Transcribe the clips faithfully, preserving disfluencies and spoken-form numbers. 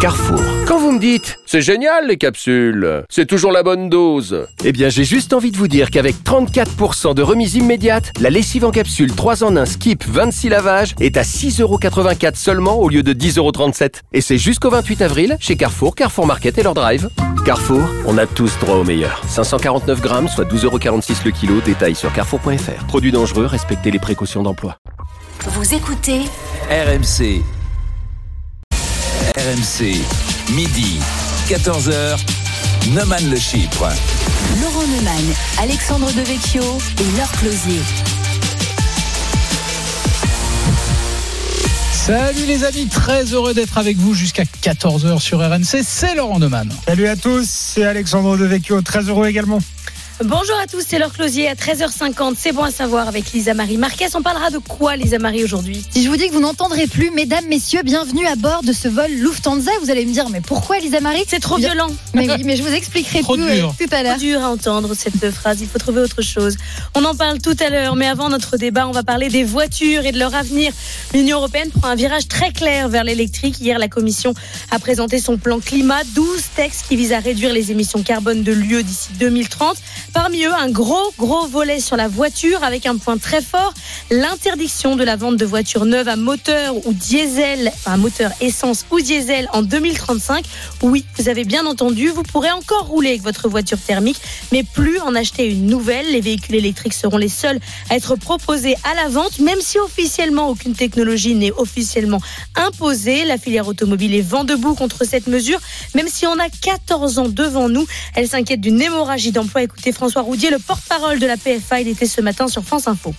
Carrefour. Quand vous me dites « C'est génial les capsules, c'est toujours la bonne dose », eh bien j'ai juste envie de vous dire qu'avec trente-quatre pour cent de remise immédiate, la lessive en capsule trois en un Skip vingt-six lavages est à six euros quatre-vingt-quatre seulement au lieu de dix euros trente-sept. Et c'est jusqu'au vingt-huit avril chez Carrefour, Carrefour Market et leur drive. Carrefour, on a tous droit au meilleur. cinq cent quarante-neuf grammes, soit douze euros quarante-six le kilo. Détail sur carrefour point f r. Produits dangereux, respectez les précautions d'emploi. Vous écoutez R M C. R M C, midi, quatorze heures, Neumann le Chypre. Laurent Neumann, Alexandre Devecchio et Laure Closier. Salut les amis, très heureux d'être avec vous jusqu'à quatorze heures sur R M C, c'est Laurent Neumann. Salut à tous, c'est Alexandre Devecchio, très heureux également. Bonjour à tous, c'est Laure Closier à treize heures cinquante, c'est bon à savoir avec Lisa Marie Marquez. On parlera de quoi Lisa Marie aujourd'hui? Si je vous dis que vous n'entendrez plus, mesdames, messieurs, bienvenue à bord de ce vol Lufthansa, vous allez me dire mais pourquoi Lisa Marie? C'est trop violent. Mais oui, mais je vous expliquerai Trop tout, dur. euh, tout à l'heure. Trop dur à entendre cette phrase, il faut trouver autre chose. On en parle tout à l'heure, mais avant notre débat, on va parler des voitures et de leur avenir. L'Union européenne prend un virage très clair vers l'électrique. Hier, la Commission a présenté son plan climat, douze textes qui visent à réduire les émissions carbone de l'U E d'ici deux mille trente. Parmi eux, un gros Gros, gros volet sur la voiture avec un point très fort, l'interdiction de la vente de voitures neuves à moteur ou diesel, enfin moteur essence ou diesel en deux mille trente-cinq. Oui, vous avez bien entendu, vous pourrez encore rouler avec votre voiture thermique, mais plus en acheter une nouvelle. Les véhicules électriques seront les seuls à être proposés à la vente, même si officiellement aucune technologie n'est officiellement imposée. La filière automobile est vent debout contre cette mesure, même si on a quatorze ans devant nous. Elle s'inquiète d'une hémorragie d'emploi. Écoutez François Roudier, le porte-parole de la P F A, il était ce matin sur France Info.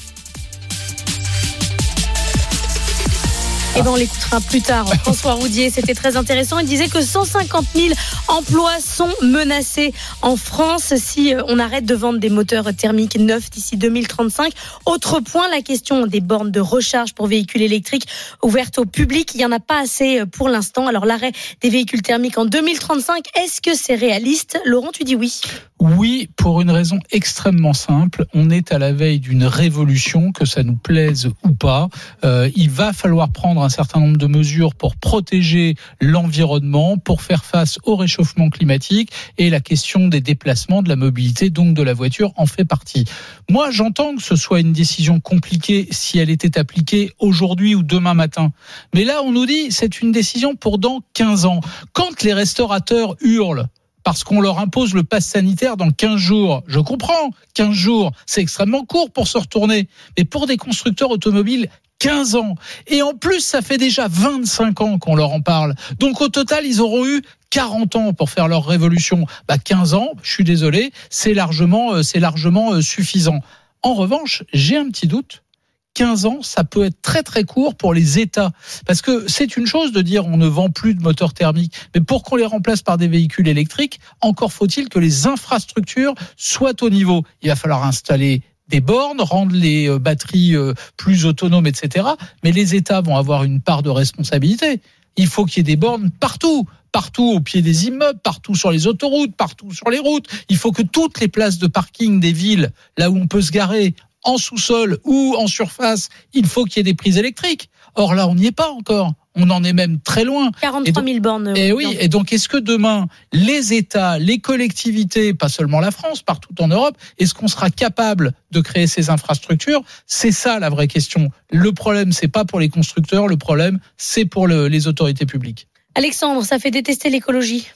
Et ben on l'écoutera plus tard. François Roudier, c'était très intéressant. Il disait que cent cinquante mille emplois sont menacés en France si on arrête de vendre des moteurs thermiques neufs d'ici deux mille trente-cinq. Autre point, la question des bornes de recharge pour véhicules électriques ouvertes au public. Il n'y en a pas assez pour l'instant. Alors l'arrêt des véhicules thermiques en deux mille trente-cinq, est-ce que c'est réaliste? Laurent, tu dis oui. Oui, pour une raison extrêmement simple. On est à la veille d'une révolution, que ça nous plaise ou pas. Euh, il va falloir prendre un certain nombre de mesures pour protéger l'environnement, pour faire face au réchauffement climatique, et la question des déplacements, de la mobilité, donc de la voiture, en fait partie. Moi, j'entends que ce soit une décision compliquée si elle était appliquée aujourd'hui ou demain matin. Mais là, on nous dit c'est une décision pour dans quinze ans. Quand les restaurateurs hurlent parce qu'on leur impose le pass sanitaire dans quinze jours. Je comprends, quinze jours, c'est extrêmement court pour se retourner. Mais pour des constructeurs automobiles, quinze ans. Et en plus, ça fait déjà vingt-cinq ans qu'on leur en parle. Donc au total, ils auront eu quarante ans pour faire leur révolution. Bah, quinze ans, je suis désolé, c'est largement, c'est largement suffisant. En revanche, j'ai un petit doute. quinze ans, ça peut être très très court pour les États. Parce que c'est une chose de dire on ne vend plus de moteurs thermiques, mais pour qu'on les remplace par des véhicules électriques, encore faut-il que les infrastructures soient au niveau. Il va falloir installer des bornes, rendre les batteries plus autonomes, et cetera. Mais les États vont avoir une part de responsabilité. Il faut qu'il y ait des bornes partout. Partout au pied des immeubles, partout sur les autoroutes, partout sur les routes. Il faut que toutes les places de parking des villes, là où on peut se garer, en sous-sol ou en surface, il faut qu'il y ait des prises électriques. Or là, on n'y est pas encore. On en est même très loin. quarante-trois mille bornes. Et oui, et donc est-ce que demain, les États, les collectivités, pas seulement la France, partout en Europe, est-ce qu'on sera capable de créer ces infrastructures? C'est ça la vraie question. Le problème, c'est pas pour les constructeurs, le problème, c'est pour le, les autorités publiques. Alexandre, ça fait détester l'écologie.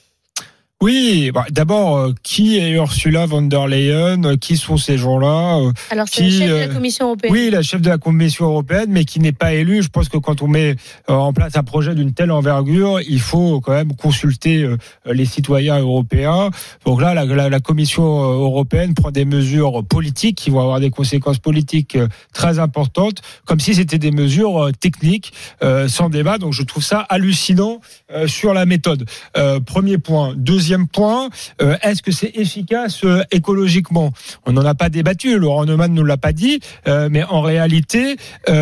Oui, bah, d'abord, euh, qui est Ursula von der Leyen? euh, Qui sont ces gens-là? euh, Alors, c'est qui, la chef de la euh, Commission européenne. Oui, la chef de la Commission européenne, mais qui n'est pas élue. Je pense que quand on met euh, en place un projet d'une telle envergure, il faut quand même consulter euh, les citoyens européens. Donc là, la, la, la Commission européenne prend des mesures politiques qui vont avoir des conséquences politiques euh, très importantes, comme si c'était des mesures euh, techniques, euh, sans débat. Donc je trouve ça hallucinant euh, sur la méthode. Euh, premier point. Deuxième deuxième point, euh, est-ce que c'est efficace euh, écologiquement ? On n'en a pas débattu, Laurent Neumann ne l'a pas dit, euh, mais en réalité,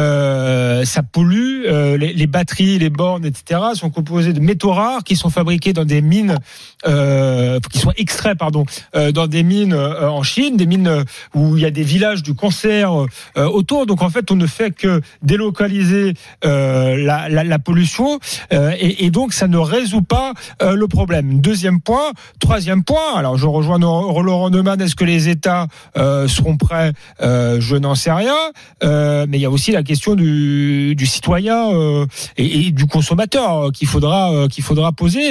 euh, ça pollue. Euh, les, les batteries, les bornes, et cetera sont composées de métaux rares qui sont fabriqués dans des mines, euh, qui sont extraits, pardon, euh, dans des mines euh, en Chine, des mines où il y a des villages du cancer euh, autour. Donc en fait, on ne fait que délocaliser euh, la, la, la pollution euh, et, et donc ça ne résout pas euh, le problème. Deuxième point, troisième point. Alors je rejoins Laurent Neumann. Est-ce que les États euh, seront prêts ? euh, Je n'en sais rien. Euh, mais il y a aussi la question du, du citoyen euh, et, et du consommateur euh, qu'il faudra euh, qu'il faudra poser.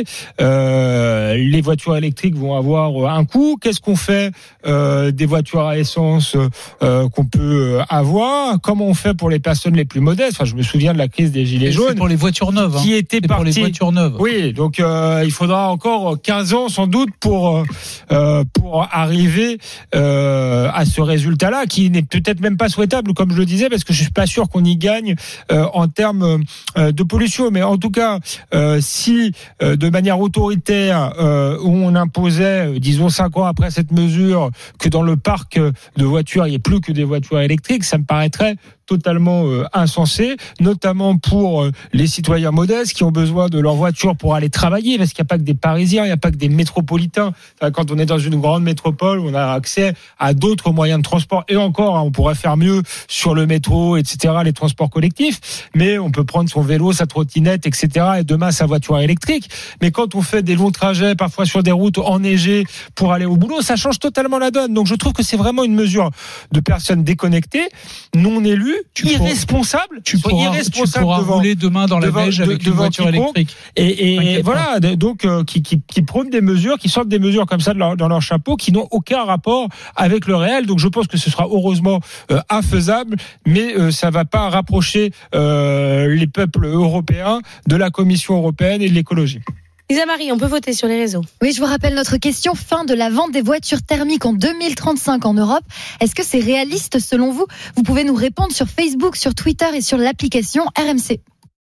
Euh, les voitures électriques vont avoir un coût. Qu'est-ce qu'on fait euh, des voitures à essence euh, qu'on peut avoir ? Comment on fait pour les personnes les plus modestes ? Enfin, je me souviens de la crise des gilets jaunes. C'est pour les voitures neuves. Hein. Qui était c'est parti. Pour les voitures neuves. Oui, donc euh, il faudra encore quinze ans sans doute pour euh, pour arriver euh, à ce résultat-là, qui n'est peut-être même pas souhaitable, comme je le disais, parce que je suis pas sûr qu'on y gagne euh, en termes euh, de pollution. Mais en tout cas, euh, si euh, de manière autoritaire, euh, où on imposait, euh, disons cinq ans après cette mesure, que dans le parc de voitures il n'y ait plus que des voitures électriques, ça me paraîtrait totalement euh, insensé, notamment pour euh, les citoyens modestes qui ont besoin de leur voiture pour aller travailler, parce qu'il n'y a pas que des Parisiens, il n'y a pas que des métropolitains. Enfin, quand on est dans une grande métropole, on a accès à d'autres moyens de transport, et encore, hein, on pourrait faire mieux sur le métro, et cetera, les transports collectifs, mais on peut prendre son vélo, sa trottinette, et cetera, et demain sa voiture électrique. Mais quand on fait des longs trajets, parfois sur des routes enneigées pour aller au boulot, ça change totalement la donne. Donc je trouve que c'est vraiment une mesure de personnes déconnectées, non élues, tu irresponsable, tu pourras, irresponsable tu pourras devant, rouler demain dans la devant, neige avec de, une voiture électrique. Et, et voilà, donc euh, qui, qui, qui prônent des mesures, qui sortent des mesures comme ça de leur, dans leur chapeau, qui n'ont aucun rapport avec le réel. Donc je pense que ce sera heureusement euh, infaisable, mais euh, ça va pas rapprocher euh, les peuples européens de la Commission européenne et de l'écologie. Lisa Marie, on peut voter sur les réseaux. Oui, je vous rappelle notre question. Fin de la vente des voitures thermiques en deux mille trente-cinq en Europe. Est-ce que c'est réaliste selon vous ? Vous pouvez nous répondre sur Facebook, sur Twitter et sur l'application R M C.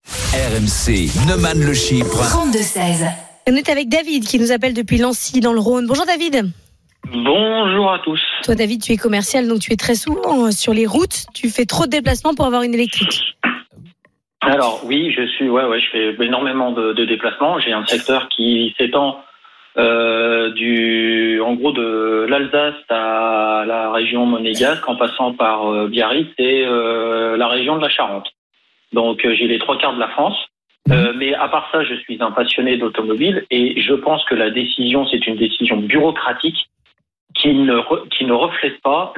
R M C, Neumann le Chypre. trente-deux seize. On est avec David qui nous appelle depuis Lancy dans le Rhône. Bonjour David. Bonjour à tous. Toi David, tu es commercial, donc tu es très souvent sur les routes. Tu fais trop de déplacements pour avoir une électrique. Alors oui, je suis, ouais, ouais, je fais énormément de, de déplacements. J'ai un secteur qui s'étend euh, du, en gros, de l'Alsace à la région monégasque, en passant par euh, Biarritz et euh, la région de la Charente. Donc euh, j'ai les trois quarts de la France. Euh, mais à part ça, je suis un passionné d'automobile et je pense que la décision, c'est une décision bureaucratique qui ne re, qui ne reflète pas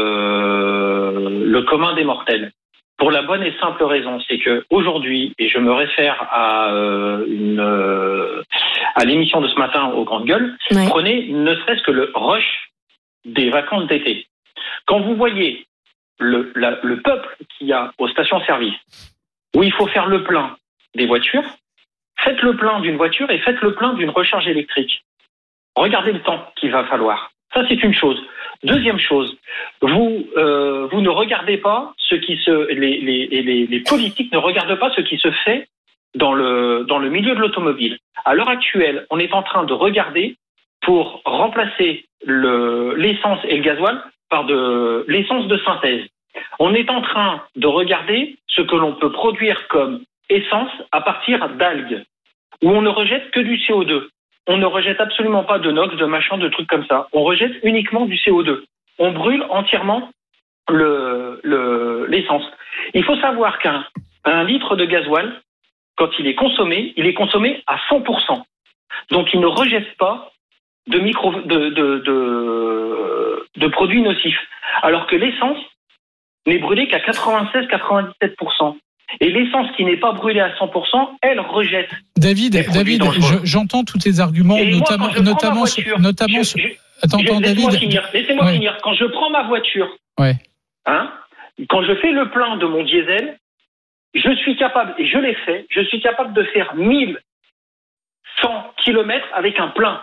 le le commun des mortels. Pour la bonne et simple raison, c'est que aujourd'hui, et je me réfère à euh, une euh, à l'émission de ce matin aux Grandes Gueules, ouais. Prenez ne serait-ce que le rush des vacances d'été. Quand vous voyez le la, le peuple qu'il y a aux stations-service, où il faut faire le plein des voitures, faites le plein d'une voiture et faites le plein d'une recharge électrique. Regardez le temps qu'il va falloir. Ça, c'est une chose. Deuxième chose, vous euh, vous ne regardez pas ce qui se les, les les les politiques ne regardent pas ce qui se fait dans le dans le milieu de l'automobile. À l'heure actuelle, on est en train de regarder pour remplacer le l'essence et le gasoil par de l'essence de synthèse. On est en train de regarder ce que l'on peut produire comme essence à partir d'algues, où on ne rejette que du C O deux. On ne rejette absolument pas de nox, de machin, de trucs comme ça. On rejette uniquement du C O deux. On brûle entièrement le, le, l'essence. Il faut savoir qu'un un litre de gasoil, quand il est consommé, il est consommé à cent pour cent. Donc il ne rejette pas de, micro, de, de, de, de produits nocifs. Alors que l'essence n'est brûlée qu'à quatre-vingt-seize à quatre-vingt-dix-sept pour cent. Et l'essence qui n'est pas brûlée à cent pour cent, elle rejette. David, David, je, j'entends tous tes arguments, et notamment, moi, notamment, voiture, notamment. Je, je, attends, je, attends, laissez-moi David. Finir, laissez-moi ouais. finir. Quand je prends ma voiture, ouais. hein, quand je fais le plein de mon diesel, je suis capable, et je l'ai fait, je suis capable de faire mille cent kilomètres avec un plein.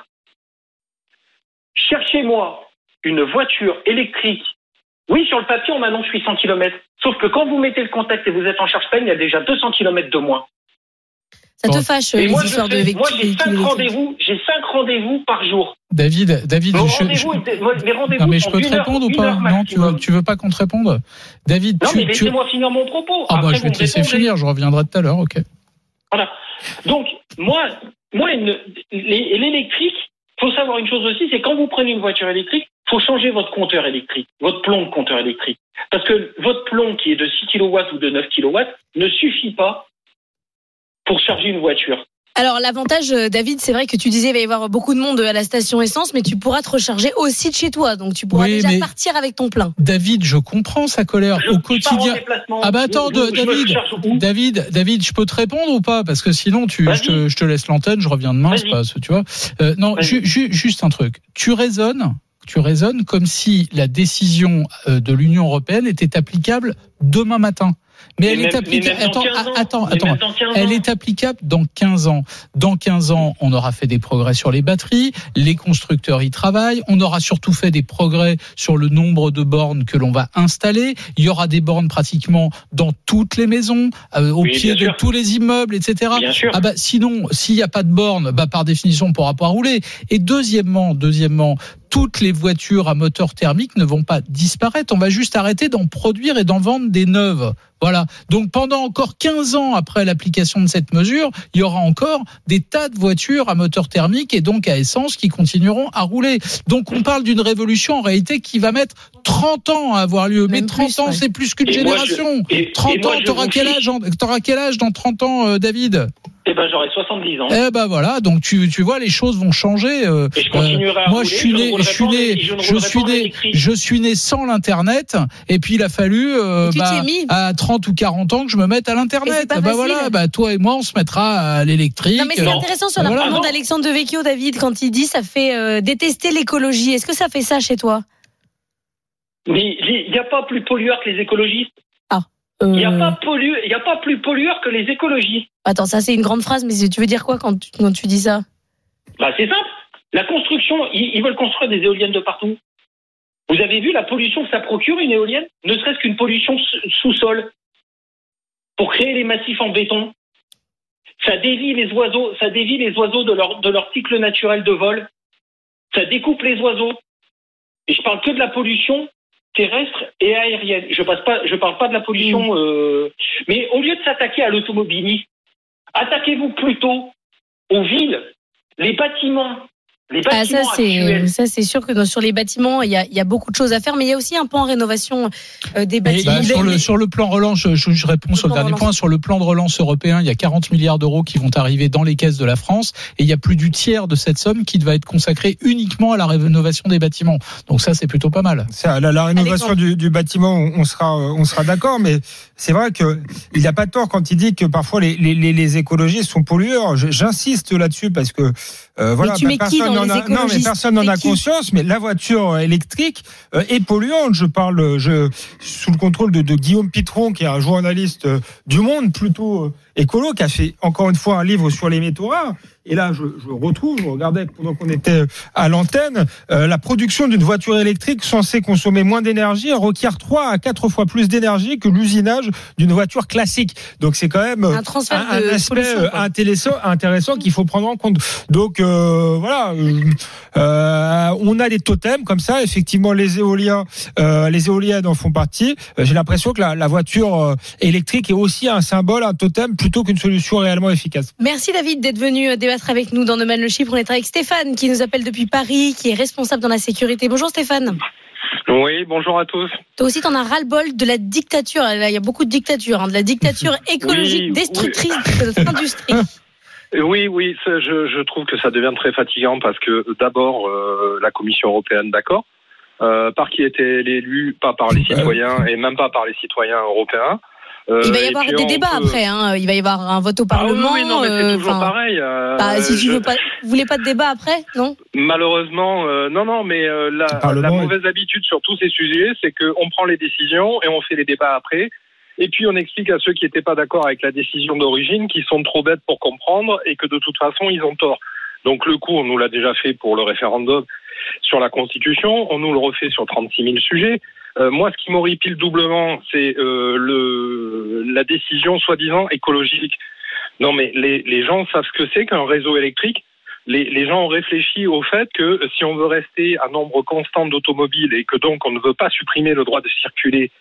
Cherchez-moi une voiture électrique. Oui, sur le papier, on m'annonce huit cents kilomètres. Sauf que quand vous mettez le contact et vous êtes en charge pleine, il y a déjà deux cents kilomètres de moins. Ça te fâche, Et les moi, histoires je fais, de moi, j'ai cinq véhicules rendez-vous, j'ai cinq rendez-vous par jour. David, David, Vos je, rendez-vous, je- les rendez-vous non mais je sont peux te une heure- répondre ou une pas? heure Non, tu veux, maximum. tu veux pas qu'on te réponde? David, Non, tu, mais tu... laissez-moi finir mon propos. Ah bah Après, je vais vous te me laisser répondrez. finir, je reviendrai tout à l'heure, ok. Voilà. Donc, moi, moi, une- les- l'électrique, faut savoir une chose aussi, c'est quand vous prenez une voiture électrique, faut changer votre compteur électrique, votre plomb de compteur électrique. Parce que votre plomb qui est de six kilowatts ou de neuf kilowatts ne suffit pas pour charger une voiture. Alors l'avantage, euh, David, c'est vrai que tu disais il va y avoir beaucoup de monde à la station essence, mais tu pourras te recharger aussi de chez toi, donc tu pourras Oui, déjà mais- partir avec ton plein. David, je comprends sa colère Je- au je pars en quotidien. déplacement. Ah bah attends, Je- je- de- je me David, recharge où ? David, David, je peux te répondre ou pas? Parce que sinon, tu, je Vas-y. te, je te laisse l'antenne, je reviens demain, c'est Vas-y. pas, tu vois. Euh, non, Vas-y. ju- ju- juste un truc. Tu raisonnes, tu raisonnes comme si la décision euh, de l'Union européenne était applicable demain matin. Mais, Mais elle même- est applicable. mais même dans Attends, quinze ans. attends, Mais attends. même dans quinze Elle ans. est applicable dans quinze ans. Dans quinze ans, on aura fait des progrès sur les batteries, les constructeurs y travaillent, on aura surtout fait des progrès sur le nombre de bornes que l'on va installer. Il y aura des bornes pratiquement dans toutes les maisons, euh, au Oui, pied de bien sûr. tous les immeubles, et cetera. Bien sûr. Ah bah sinon, s'il n'y a pas de bornes, bah par définition, on ne pourra pas rouler. Et deuxièmement, deuxièmement, toutes les voitures à moteur thermique ne vont pas disparaître. On va juste arrêter d'en produire et d'en vendre des neuves. Voilà. Donc pendant encore quinze ans après l'application de cette mesure, il y aura encore des tas de voitures à moteur thermique et donc à essence qui continueront à rouler. Donc on parle d'une révolution en réalité qui va mettre trente ans à avoir lieu. Mais Même trente plus, ans, ouais. c'est plus qu'une Et moi, je- génération. et- trente et moi, ans, je t'auras vous quel fiche- âge, en- t'auras quel âge dans trente ans, euh, David? Eh ben, j'aurai soixante-dix ans. Eh ben voilà, donc tu tu vois, les choses vont changer. euh, Et je continuerai à moi, rouler, je suis je ne né, je roulerai suis pas en- né, je ne je roulerai suis pas en né, électrique. je suis né sans l'internet. Et puis il a fallu euh, Et tu bah, t'y es mis. à trente ou quarante ans que je me mette à Et l'internet. c'est pas Bah facile. voilà, bah toi et moi, on se mettra à l'électrique. Non mais c'est Euh, intéressant sur Voilà. l'argument Ah non. d'Alexandre Devecchio, David, quand il dit ça fait euh, détester l'écologie. Est-ce que ça fait ça chez toi? Mais il n'y a pas plus pollueur que les écologistes. Euh, Il n'y a pas pollu, il y a pas plus pollueur que les écologistes. Attends, ça c'est une grande phrase, mais tu veux dire quoi quand tu, quand tu dis ça? Bah, c'est simple. La construction, ils, ils veulent construire des éoliennes de partout. Vous avez vu la pollution que ça procure, une éolienne? Ne serait-ce qu'une pollution s- sous-sol. Pour créer les massifs en béton. Ça dévie les oiseaux, ça dévie les oiseaux de leur, de leur cycle naturel de vol. Ça découpe les oiseaux. Et je parle que de la pollution terrestre et aérienne. Je passe pas, je parle pas de la pollution. Euh... Mais au lieu de s'attaquer à l'automobilisme, attaquez-vous plutôt aux villes, les bâtiments. Les Ah, ça bâtiments c'est actuels. ça c'est sûr que dans- sur les bâtiments il y a, il y a beaucoup de choses à faire, mais il y a aussi un pan rénovation euh, des Mais, bâtiments. bah, sur, le, sur le plan relance, je, je réponds Le sur le plan dernier relance. point. Sur le plan de relance européen, il y a quarante milliards d'euros qui vont arriver dans les caisses de la France et il y a plus du tiers de cette somme qui va être consacrée uniquement à la rénovation des bâtiments. Donc ça, c'est plutôt pas mal. Ça, la, la rénovation du, du bâtiment, on, on sera, on sera d'accord, mais c'est vrai que il n'a pas tort quand il dit que parfois les, les, les, les écologistes sont pollueurs. Je- J'insiste là-dessus parce que euh, voilà, tu mets qui personne dans n'en les a, non, mais écologistes? personne n'en C'est a qui conscience. Mais la voiture électrique euh, est polluante. Je parle, je sous le contrôle de, de Guillaume Pitron, qui est un journaliste euh, du Monde plutôt euh, écolo, qui a fait encore une fois un livre sur les métaux rares. Et là, je, je retrouve, je regardais pendant qu'on était à l'antenne, euh, la production d'une voiture électrique censée consommer moins d'énergie requiert trois à quatre fois plus d'énergie que l'usinage d'une voiture classique. Donc c'est quand même Un transfert un, de un aspect pollution, quoi. intéressant, intéressant qu'il faut prendre en compte. Donc euh, voilà, euh, euh, on a des totems comme ça. Effectivement, les éoliens, euh, les éoliennes en font partie. Euh, J'ai l'impression que la, la voiture euh, électrique est aussi un symbole, un totem, plutôt qu'une solution réellement efficace. Merci David d'être venu euh, débattre avec nous dans No Man le Chypre. On est avec Stéphane qui nous appelle depuis Paris, qui est responsable dans la sécurité. Bonjour Stéphane. Oui, bonjour à tous. Toi aussi, t'en as ras-le-bol de la dictature. Là, il y a beaucoup de dictature, hein, de la dictature écologique Oui, destructrice de notre industrie. Oui, oui, ça, je, je trouve que ça devient très fatigant parce que d'abord, euh, la Commission européenne, d'accord, euh, par qui était élu, pas par les citoyens et même pas par les citoyens européens. Euh, Il va y et avoir puis des on débats peut- après. Hein. Il va y avoir un vote au Ah oui, Parlement. oui, non, mais c'est euh, toujours enfin, pareil. euh, bah, si tu je- veux pas, vous voulez pas de débat après, non? Malheureusement, euh, non, non, mais euh, la, Parlement, la oui. mauvaise habitude sur tous ces sujets, c'est qu'on prend les décisions et on fait les débats après. Et puis on explique à ceux qui n'étaient pas d'accord avec la décision d'origine qu'ils sont trop bêtes pour comprendre et que de toute façon ils ont tort. Donc le coup, on nous l'a déjà fait pour le référendum sur la Constitution, on nous le refait sur trente-six mille sujets. Euh, moi, ce qui m'horripile doublement, c'est euh, le, la décision soi-disant écologique. Non, mais les, les gens savent ce que c'est qu'un réseau électrique. Les, les gens ont réfléchi au fait que si on veut rester à nombre constant d'automobiles et que donc on ne veut pas supprimer le droit de circuler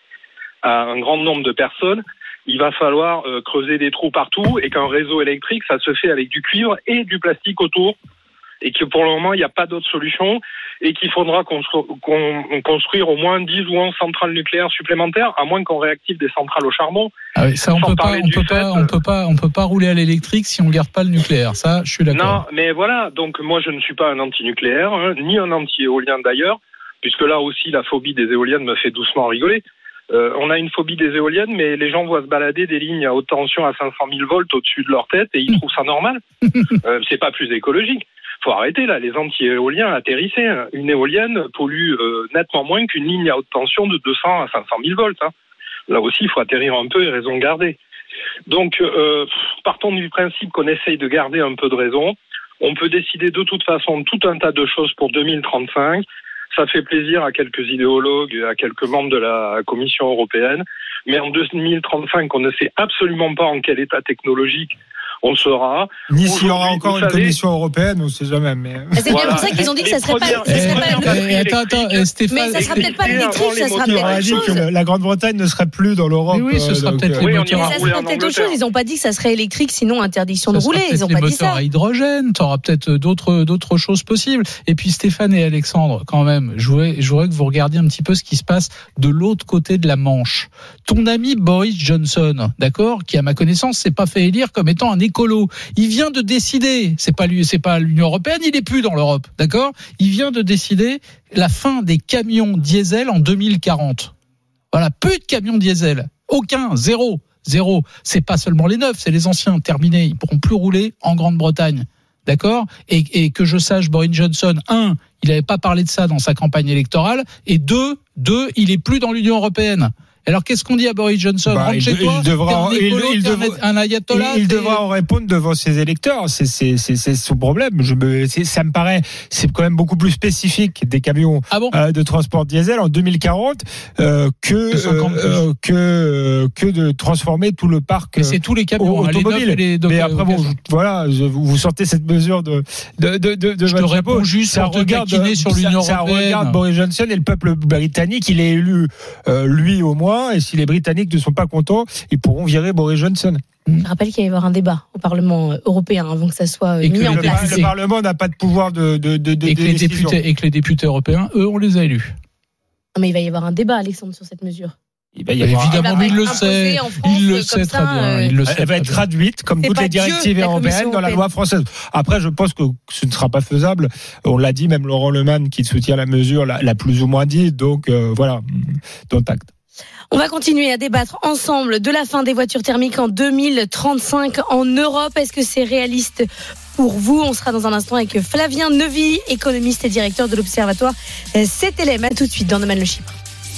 à un grand nombre de personnes, il va falloir euh, creuser des trous partout et qu'un réseau électrique, ça se fait avec du cuivre et du plastique autour. Et que pour le moment, il n'y a pas d'autre solution et qu'il faudra constru- qu'on, construire au moins dix ou onze centrales nucléaires supplémentaires, à moins qu'on réactive des centrales au charbon. Ah oui, ça, on peut pas, on peut pas, fait, on peut pas, on peut pas rouler à l'électrique si on garde pas le nucléaire. Ça, je suis d'accord. Non, mais voilà. Donc, moi, je ne suis pas un anti-nucléaire, hein, ni un anti-éolien d'ailleurs, puisque là aussi, la phobie des éoliennes me fait doucement rigoler. Euh, on a une phobie des éoliennes, mais les gens voient se balader des lignes à haute tension à cinq cent mille volts au-dessus de leur tête et ils trouvent ça normal. Euh, c'est pas plus écologique. Faut arrêter là, les anti-éoliens atterrissaient. Une éolienne pollue euh, nettement moins qu'une ligne à haute tension de deux cents à cinq cent mille volts. Hein. Là aussi, il faut atterrir un peu et raison garder. Donc, euh, partons du principe qu'on essaye de garder un peu de raison. On peut décider de toute façon tout un tas de choses pour deux mille trente-cinq. Ça fait plaisir à quelques idéologues, à quelques membres de la Commission européenne. Mais en deux mille trente-cinq, on ne sait absolument pas en quel état technologique on sera. Ni s'il y aura encore une savez, commission européenne, on ne sait jamais. Mais... C'est voilà. bien pour ça qu'ils ont dit que ça ne serait pas, ça serait pas eh, attends, attends, Stéphane, mais ça sera peut-être pas l'électrique, ça sera peut-être autre chose. Que la Grande-Bretagne ne serait plus dans l'Europe. Oui, oui, ce sera donc, peut-être oui, les moteurs. Mais ça sera peut-être autre chose. Ils n'ont pas dit que ça serait électrique, sinon interdiction de rouler. Ils n'ont pas dit ça. Les moteurs à hydrogène, tu auras peut-être d'autres, d'autres choses possibles. Et puis Stéphane et Alexandre, quand même, je voudrais, je voudrais que vous regardiez un petit peu ce qui se passe de l'autre côté de la Manche. Ton ami Boris Johnson, d'accord, qui à ma connaissance s'est pas fait élire comme étant un écolo. Il vient de décider, c'est pas lui, c'est pas l'Union européenne, il est plus dans l'Europe, d'accord ? Il vient de décider la fin des camions diesel en deux mille quarante. Voilà, plus de camions diesel, aucun, zéro, zéro. C'est pas seulement les neufs, c'est les anciens, terminés, ils pourront plus rouler en Grande-Bretagne, d'accord ? Et, et que je sache, Boris Johnson, un, il n'avait pas parlé de ça dans sa campagne électorale, et deux, deux, il est plus dans l'Union européenne. Alors qu'est-ce qu'on dit à Boris Johnson ? bah, Rentre il, chez toi, il devra, un écolo, il, il devra, un ayatollah. Il, il t'es... devra en répondre devant ses électeurs. C'est, c'est, c'est, c'est son problème. Je me, c'est, ça me paraît, c'est quand même beaucoup plus spécifique des camions ah bon euh, de transport diesel en deux mille quarante euh, que euh, que euh, que de transformer tout le parc. Mais c'est tous les camions automobiles. Hein, les Mais après bon, voilà, vous, vous sortez cette mesure de de de de, de je te réponds juste ça regarde sur l'Union ça, européenne. Ça regarde Boris Johnson et le peuple britannique. Il est élu euh, lui au moins, et si les Britanniques ne sont pas contents, ils pourront virer Boris Johnson. Je rappelle qu'il va y avoir un débat au Parlement européen avant que ça soit et mis en le, place. Le Parlement n'a pas de pouvoir de, de, de, de et, que les députés, et que les députés européens, eux, on les a élus. Non, mais il va y avoir un débat, Alexandre, sur cette mesure. Il va y avoir... Évidemment, mais il le sait. Il le sait très bien. Il le sait Elle va être traduite, comme toutes les directives européennes, dans la loi française. Après, je pense que ce ne sera pas faisable. On l'a dit, même Laurent Le Mann, qui soutient la mesure, l'a, l'a plus ou moins dit. Donc, euh, voilà, dont acte. On va continuer à débattre ensemble de la fin des voitures thermiques en deux mille trente-cinq en Europe. Est-ce que c'est réaliste pour vous ? On sera dans un instant avec Flavien Neuville, économiste et directeur de l'Observatoire C T L M. À tout de suite dans Neumann le Chypre.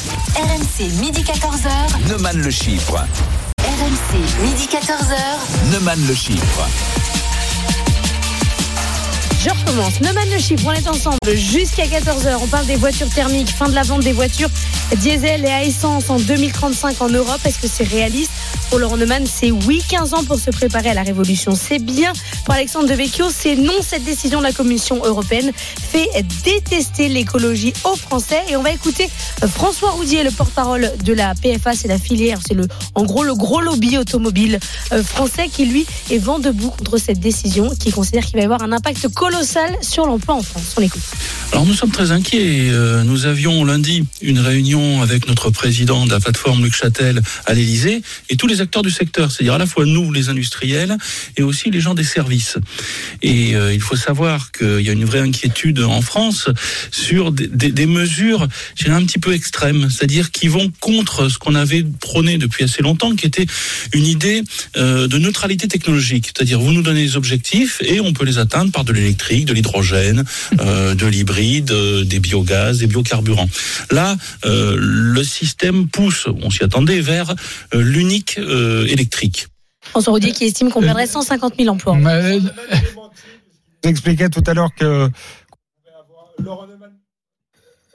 R M C, midi quatorze heures. Neumann le Chypre. R M C, midi quatorze heures. Neumann le Chypre. Je recommence. Neumann le Chypre, on est ensemble jusqu'à quatorze heures. On parle des voitures thermiques, fin de la vente des voitures diesel et à essence en deux mille trente-cinq en Europe. Est-ce que c'est réaliste ? Pour Laurent Neumann, c'est oui. quinze ans pour se préparer à la révolution, c'est bien. Pour Alexandre Devecchio, c'est non. Cette décision de la Commission européenne fait détester l'écologie aux Français. Et on va écouter François Roudier, le porte-parole de la P F A, c'est la filière, c'est le, en gros le gros lobby automobile français qui lui est vent debout contre cette décision, qui considère qu'il va y avoir un impact colossal sur l'emploi en France. On écoute. Alors nous sommes très inquiets. Nous avions lundi une réunion avec notre président de la plateforme Luc Châtel à l'Élysée et tous les acteurs du secteur, c'est-à-dire à la fois nous, les industriels, et aussi les gens des services. Et euh, il faut savoir qu'il y a une vraie inquiétude en France sur des, des, des mesures, je dirais, un petit peu extrêmes, c'est-à-dire qui vont contre ce qu'on avait prôné depuis assez longtemps, qui était une idée euh, de neutralité technologique. C'est-à-dire, vous nous donnez des objectifs et on peut les atteindre par de l'électrique, de l'hydrogène, euh, de l'hybride, euh, des biogaz, des biocarburants. Là, euh, le système pousse, on s'y attendait, vers euh, l'unique euh, électrique. François Roudier qui estime qu'on perdrait cent cinquante mille emplois. Je vous expliquais tout à l'heure que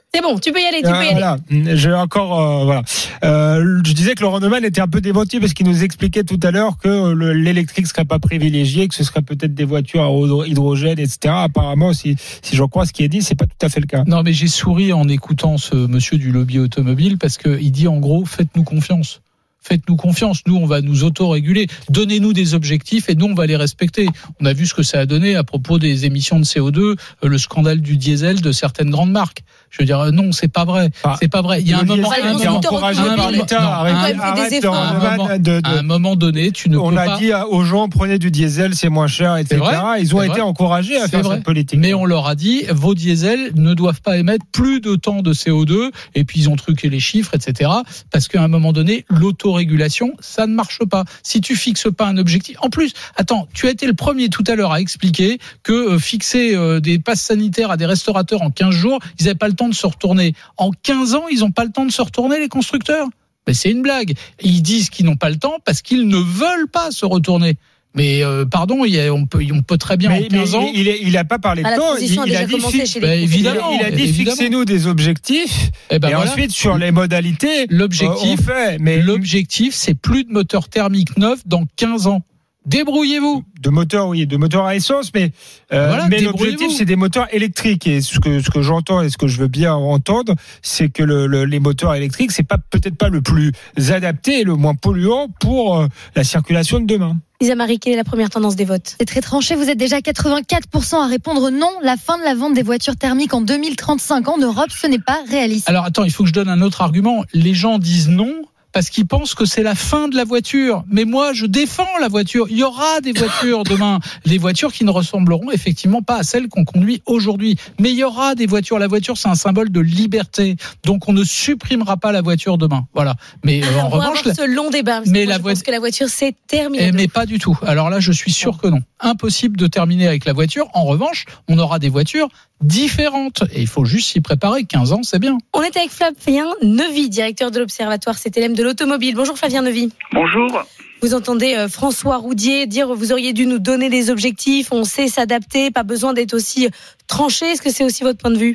C'est bon, tu peux y aller, tu peux y euh, voilà. aller. J'ai encore, euh, voilà. Euh, je disais que Laurent Neumann était un peu démenti parce qu'il nous expliquait tout à l'heure que le, l'électrique serait pas privilégié, que ce serait peut-être des voitures à hydrogène, et cetera. Apparemment, si, si j'en crois ce qui est dit, c'est pas tout à fait le cas. Non, mais j'ai souri en écoutant ce monsieur du lobby automobile parce que il dit en gros, faites-nous confiance. Faites-nous confiance, nous on va nous auto-réguler, donnez-nous des objectifs et nous on va les respecter. On a vu ce que ça a donné à propos des émissions de C O deux, le scandale du diesel de certaines grandes marques. Je veux dire non, c'est pas vrai, ah, c'est pas vrai. Il y a un moment, un moment encouragé par l'État. Arrête, arrête, arrête de, de, à un moment donné, tu ne on peux a pas. dit aux gens prenez du diesel, c'est moins cher, et cetera. Vrai, Ils ont été vrai. encouragés à c'est faire vrai. cette politique. Mais on leur a dit vos diesels ne doivent pas émettre plus de temps de C O deux et puis ils ont truqué les chiffres, et cetera. Parce qu'à un moment donné, l'autorégulation ça ne marche pas. Si tu fixes pas un objectif. En plus, attends, tu as été le premier tout à l'heure à expliquer que euh, fixer euh, des passes sanitaires à des restaurateurs en quinze jours, ils n'avaient pas le temps de se retourner. En quinze ans, ils n'ont pas le temps de se retourner, les constructeurs. Mais c'est une blague. Ils disent qu'ils n'ont pas le temps parce qu'ils ne veulent pas se retourner. Mais euh, pardon, il y a, on peut, on peut très bien mais, en quinze mais ans. Il n'a pas parlé de temps. Il, il a dit, fi- bah, évidemment, il a dit fixez-nous des objectifs. Et, ben et voilà. Ensuite, sur les modalités, l'objectif, euh, on fait. Mais l'objectif, c'est plus de moteurs thermiques neufs dans quinze ans. Débrouillez-vous. De moteurs, oui, de moteurs à essence, mais, euh, voilà, mais l'objectif, c'est des moteurs électriques. Et ce que, ce que j'entends et ce que je veux bien entendre, c'est que le, le, les moteurs électriques, c'est pas, peut-être pas le plus adapté et le moins polluant pour euh, la circulation de demain. Lisa Marie, quelle est la première tendance des votes ? C'est très tranché, vous êtes déjà quatre-vingt-quatre pour cent à répondre non. La fin de la vente des voitures thermiques en deux mille trente-cinq en Europe, ce n'est pas réaliste. Alors attends, il faut que je donne un autre argument. Les gens disent non parce qu'ils pensent que c'est la fin de la voiture. Mais moi, je défends la voiture. Il y aura des voitures demain. Des voitures qui ne ressembleront effectivement pas à celles qu'on conduit aujourd'hui. Mais il y aura des voitures. La voiture, c'est un symbole de liberté. Donc, on ne supprimera pas la voiture demain. Voilà. Mais euh, en on revanche... Va avoir ce long débat. Mais moi, la je vo... pense que la voiture, c'est terminé. Eh, mais pas du tout. Alors là, je suis sûr que non. Impossible de terminer avec la voiture. En revanche, on aura des voitures différentes. Et il faut juste s'y préparer. quinze ans, c'est bien. On est avec Flavien Neuvy, directeur de l'Observatoire C T L M de l'automobile. Bonjour Flavien Neuvy. Bonjour. Vous entendez euh, François Roudier dire vous auriez dû nous donner des objectifs, on sait s'adapter, pas besoin d'être aussi tranché. Est-ce que c'est aussi votre point de vue ?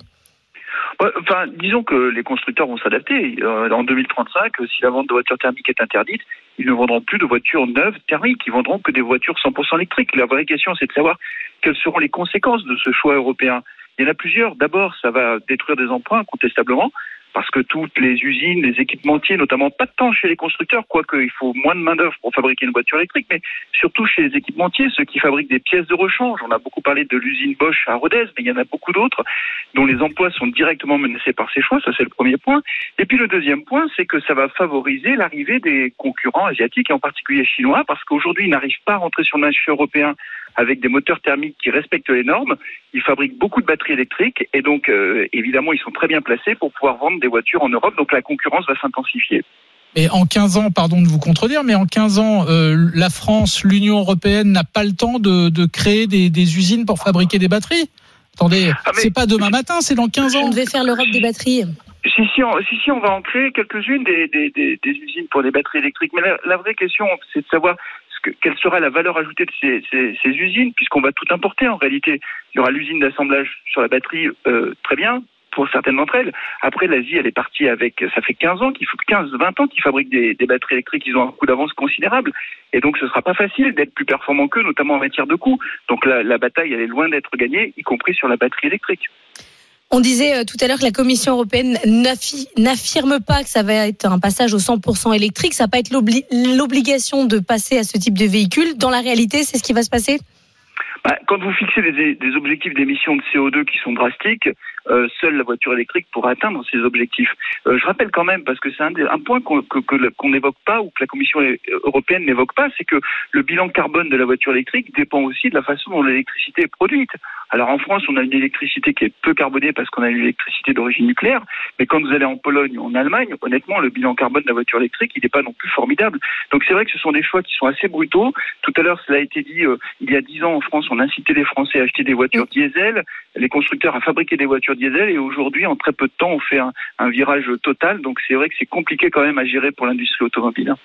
Enfin, disons que les constructeurs vont s'adapter. Euh, en deux mille trente-cinq, si la vente de voitures thermiques est interdite, ils ne vendront plus de voitures neuves thermiques. Ils vendront que des voitures cent pour cent électriques. La vraie question, c'est de savoir quelles seront les conséquences de ce choix européen. Il y en a plusieurs. D'abord, ça va détruire des emplois, incontestablement, parce que toutes les usines, les équipementiers, notamment pas tant chez les constructeurs, quoique il faut moins de main-d'œuvre pour fabriquer une voiture électrique, mais surtout chez les équipementiers, ceux qui fabriquent des pièces de rechange. On a beaucoup parlé de l'usine Bosch à Rodez, mais il y en a beaucoup d'autres dont les emplois sont directement menacés par ces choix. Ça, c'est le premier point. Et puis le deuxième point, c'est que ça va favoriser l'arrivée des concurrents asiatiques, et en particulier chinois, parce qu'aujourd'hui, ils n'arrivent pas à rentrer sur le marché européen avec des moteurs thermiques qui respectent les normes. Ils fabriquent beaucoup de batteries électriques et donc, euh, évidemment, ils sont très bien placés pour pouvoir vendre des voitures en Europe. Donc, la concurrence va s'intensifier. Et en quinze ans, pardon de vous contredire, mais en quinze ans, euh, la France, l'Union européenne n'a pas le temps de, de créer des, des usines pour fabriquer des batteries ? Attendez, ah c'est pas demain matin, c'est dans quinze ans. On devait faire l'Europe des batteries. Si, si, on, si, si, on va en créer quelques-unes des, des, des, des usines pour des batteries électriques. Mais la, la vraie question, c'est de savoir ce que, quelle sera la valeur ajoutée de ces, ces, ces usines, puisqu'on va tout importer en réalité. Il y aura l'usine d'assemblage sur la batterie, euh, très bien, pour certaines d'entre elles. Après, l'Asie, elle est partie avec, ça fait quinze ans, qu'il faut quinze, vingt ans qu'ils fabriquent des, des batteries électriques, ils ont un coût d'avance considérable. Et donc, ce sera pas facile d'être plus performant qu'eux, notamment en matière de coût. Donc, la, la bataille, elle est loin d'être gagnée, y compris sur la batterie électrique. On disait euh, tout à l'heure que la Commission européenne n'affi- n'affirme pas que ça va être un passage au cent pour cent électrique. Ça va pas être l'obli- l'obligation de passer à ce type de véhicule. Dans la réalité, c'est ce qui va se passer ? Bah, quand vous fixez des, des objectifs d'émissions de C O deux qui sont drastiques, euh, seule la voiture électrique pourra atteindre ces objectifs. Euh, je rappelle quand même, parce que c'est un, un point qu'on, que, que, qu'on n'évoque pas ou que la Commission européenne n'évoque pas, c'est que le bilan carbone de la voiture électrique dépend aussi de la façon dont l'électricité est produite. Alors en France, on a une électricité qui est peu carbonée parce qu'on a une électricité d'origine nucléaire, mais quand vous allez en Pologne ou en Allemagne, honnêtement, le bilan carbone de la voiture électrique, il n'est pas non plus formidable. Donc c'est vrai que ce sont des choix qui sont assez brutaux. Tout à l'heure, cela a été dit, euh, il y a dix ans en France, on incitait les Français à acheter des voitures diesel, les constructeurs à fabriquer des voitures diesel, et aujourd'hui, en très peu de temps, on fait un, un virage total. Donc c'est vrai que c'est compliqué quand même à gérer pour l'industrie automobile.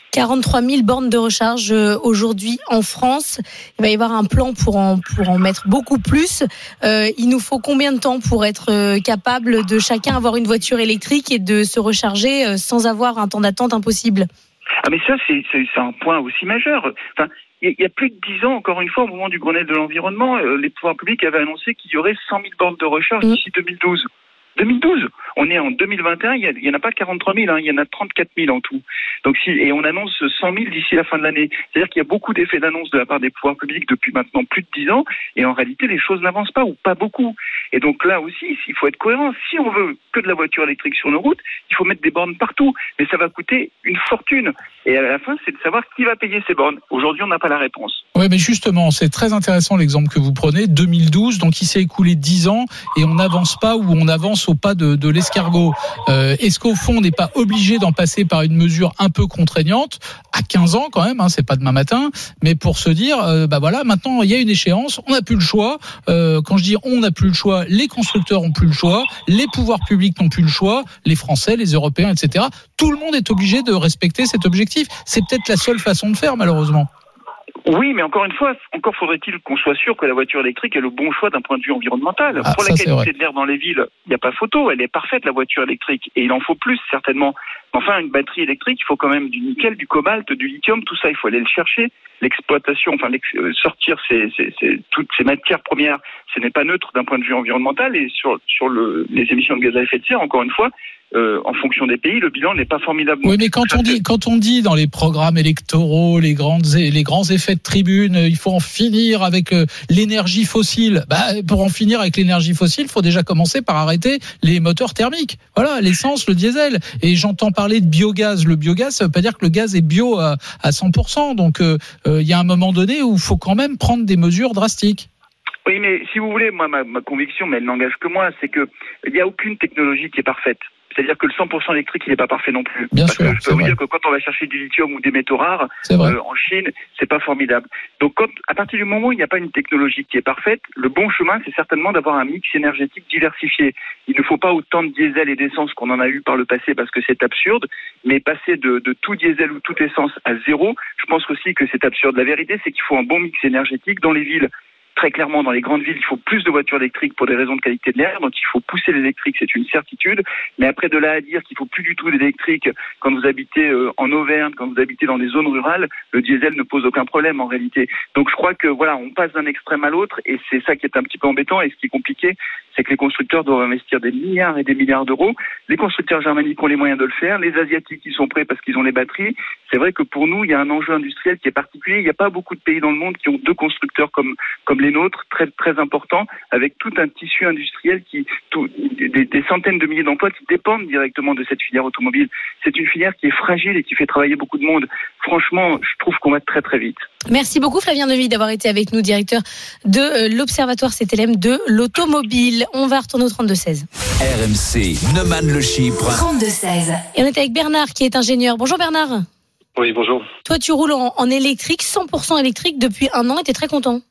quarante-trois mille bornes de recharge aujourd'hui en France. Il va y avoir un plan pour en, pour en mettre beaucoup plus. Euh, il nous faut combien de temps pour être capable de chacun avoir une voiture électrique et de se recharger sans avoir un temps d'attente impossible ? Ah mais ça, c'est, c'est, c'est un point aussi majeur. Enfin, il y a plus de dix ans, encore une fois, au moment du Grenelle de l'environnement, euh, les pouvoirs publics avaient annoncé qu'il y aurait cent mille bornes de recharge mmh. d'ici deux mille douze. deux mille douze. On est en deux mille vingt et un, il n'y en a pas quarante-trois mille, hein, il y en a trente-quatre mille en tout. Donc, si, et on annonce cent mille d'ici la fin de l'année. C'est-à-dire qu'il y a beaucoup d'effets d'annonce de la part des pouvoirs publics depuis maintenant plus de dix ans, et en réalité, les choses n'avancent pas, ou pas beaucoup. Et donc là aussi, il faut être cohérent. Si on veut que de la voiture électrique sur nos routes, il faut mettre des bornes partout. Mais ça va coûter une fortune. Et à la fin, c'est de savoir qui va payer ces bornes. Aujourd'hui, on n'a pas la réponse. Oui, mais justement, c'est très intéressant l'exemple que vous prenez. deux mille douze, donc il s'est écoulé dix ans, et on n'avance pas ou on avance au pas de, de l'escargot. Euh, est-ce qu'au fond, on n'est pas obligé d'en passer par une mesure un peu contraignante, à quinze ans quand même, hein, c'est pas demain matin, mais pour se dire, euh, bah voilà, maintenant il y a une échéance, on n'a plus le choix. Euh, quand je dis on n'a plus le choix, les constructeurs ont plus le choix, les pouvoirs publics n'ont plus le choix, les Français, les Européens, et cetera. Tout le monde est obligé de respecter cet objectif. C'est peut-être la seule façon de faire, malheureusement. Oui, mais encore une fois, encore faudrait-il qu'on soit sûr que la voiture électrique est le bon choix d'un point de vue environnemental. Ah, Pour ça, la qualité de l'air dans les villes, il n'y a pas photo, elle est parfaite la voiture électrique, et il en faut plus certainement. Enfin, une batterie électrique, il faut quand même du nickel, du cobalt, du lithium, tout ça, il faut aller le chercher. L'exploitation, enfin l'ex- sortir ces, ces, ces, toutes ces matières premières, ce n'est pas neutre d'un point de vue environnemental, et sur, sur le, les émissions de gaz à effet de serre, encore une fois, Euh, en fonction des pays, le bilan n'est pas formidable. Oui, mais quand on dit, quand on dit dans les programmes électoraux, les grandes, les grands effets de tribune, il faut en finir avec l'énergie fossile. Bah, pour en finir avec l'énergie fossile, il faut déjà commencer par arrêter les moteurs thermiques. Voilà, l'essence, le diesel. Et j'entends parler de biogaz. Le biogaz, ça veut pas dire que le gaz est bio à, à cent pour cent. Donc, il euh, euh, y a un moment donné où il faut quand même prendre des mesures drastiques. Oui, mais si vous voulez, moi, ma, ma conviction, mais elle n'engage que moi, c'est que il n'y a aucune technologie qui est parfaite. C'est-à-dire que le cent pour cent électrique, il n'est pas parfait non plus. Bien Parce sûr, que je peux vous vrai. dire que quand on va chercher du lithium ou des métaux rares euh, en Chine, c'est pas formidable. Donc, quand, à partir du moment où il n'y a pas une technologie qui est parfaite, le bon chemin, c'est certainement d'avoir un mix énergétique diversifié. Il ne faut pas autant de diesel et d'essence qu'on en a eu par le passé parce que c'est absurde, mais passer de, de tout diesel ou toute essence à zéro, je pense aussi que c'est absurde. La vérité, c'est qu'il faut un bon mix énergétique dans les villes. Très clairement, dans les grandes villes, il faut plus de voitures électriques pour des raisons de qualité de l'air, donc il faut pousser l'électrique, c'est une certitude. Mais après, de là à dire qu'il faut plus du tout d'électrique quand vous habitez en Auvergne, quand vous habitez dans des zones rurales, le diesel ne pose aucun problème en réalité. Donc je crois que voilà, on passe d'un extrême à l'autre, et c'est ça qui est un petit peu embêtant. Et ce qui est compliqué, c'est que les constructeurs doivent investir des milliards et des milliards d'euros. Les constructeurs germaniques ont les moyens de le faire, les asiatiques y sont prêts parce qu'ils ont les batteries. C'est vrai que pour nous, il y a un enjeu industriel qui est particulier. Il n'y a pas beaucoup de pays dans le monde qui ont deux constructeurs comme comme les nôtres, très très importants, avec tout un tissu industriel qui, tout, des, des centaines de milliers d'emplois qui dépendent directement de cette filière automobile. C'est une filière qui est fragile et qui fait travailler beaucoup de monde. Franchement, je trouve qu'on va très très vite. Merci beaucoup Flavien Deville d'avoir été avec nous, directeur de l'Observatoire C T L M de l'automobile. On va retourner au trente-deux seize. R M C, Neumann le Chypre. trente-deux seize. Et on est avec Bernard qui est ingénieur. Bonjour Bernard. Oui, bonjour. Toi, tu roules en, en électrique, cent pour cent électrique depuis un an et tu es très content.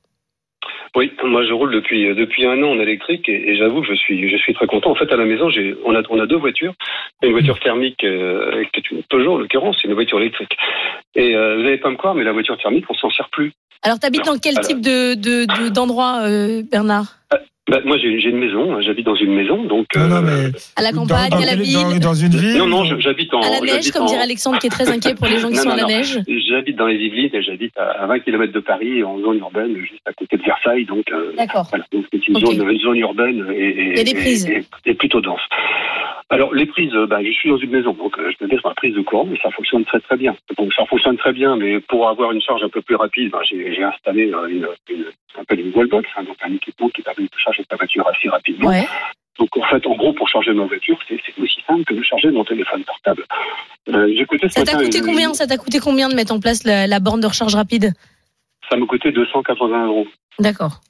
Oui, moi je roule depuis depuis un an en électrique et, et j'avoue que je suis je suis très content. En fait, à la maison, j'ai on a on a deux voitures, une voiture thermique euh, qui est une Peugeot en l'occurrence, et une voiture électrique. Et euh, vous n'allez pas me croire, mais la voiture thermique, on s'en sert plus. Alors, t'habites dans quel alors, type de, de, de d'endroit, euh, Bernard? Bah, moi, j'ai, j'ai une maison, j'habite dans une maison, donc... Non, non, mais à la campagne, dans, dans, à la ville dans, dans une ville Non, non, j'habite en... À la neige, comme en... dirait Alexandre, qui est très inquiet pour les gens qui non, sont non, à la non. neige. J'habite dans les Yvelines et j'habite à vingt kilomètres de Paris, en zone urbaine, juste à côté de Versailles, donc... Euh, D'accord. Voilà, donc c'est une, okay. zone, une zone urbaine et, et, Il y a des prises. et, et, et plutôt dense. Alors, les prises, bah, je suis dans une maison, donc euh, je me mets sur la prise de courant, mais ça fonctionne très très bien. Donc ça fonctionne très bien, mais pour avoir une charge un peu plus rapide, bah, j'ai, j'ai installé euh, une, une, un peu une wallbox, hein, donc un équipement qui permet de charger ta voiture assez rapidement. Ouais. Donc en fait, en gros, pour charger ma voiture, c'est, c'est aussi simple que de charger mon téléphone portable. Euh, j'ai coûté ça t'a matin, coûté une, combien Ça t'a coûté combien de mettre en place la, la borne de recharge rapide? Ça m'a coûté deux cent quatre-vingts euros. D'accord.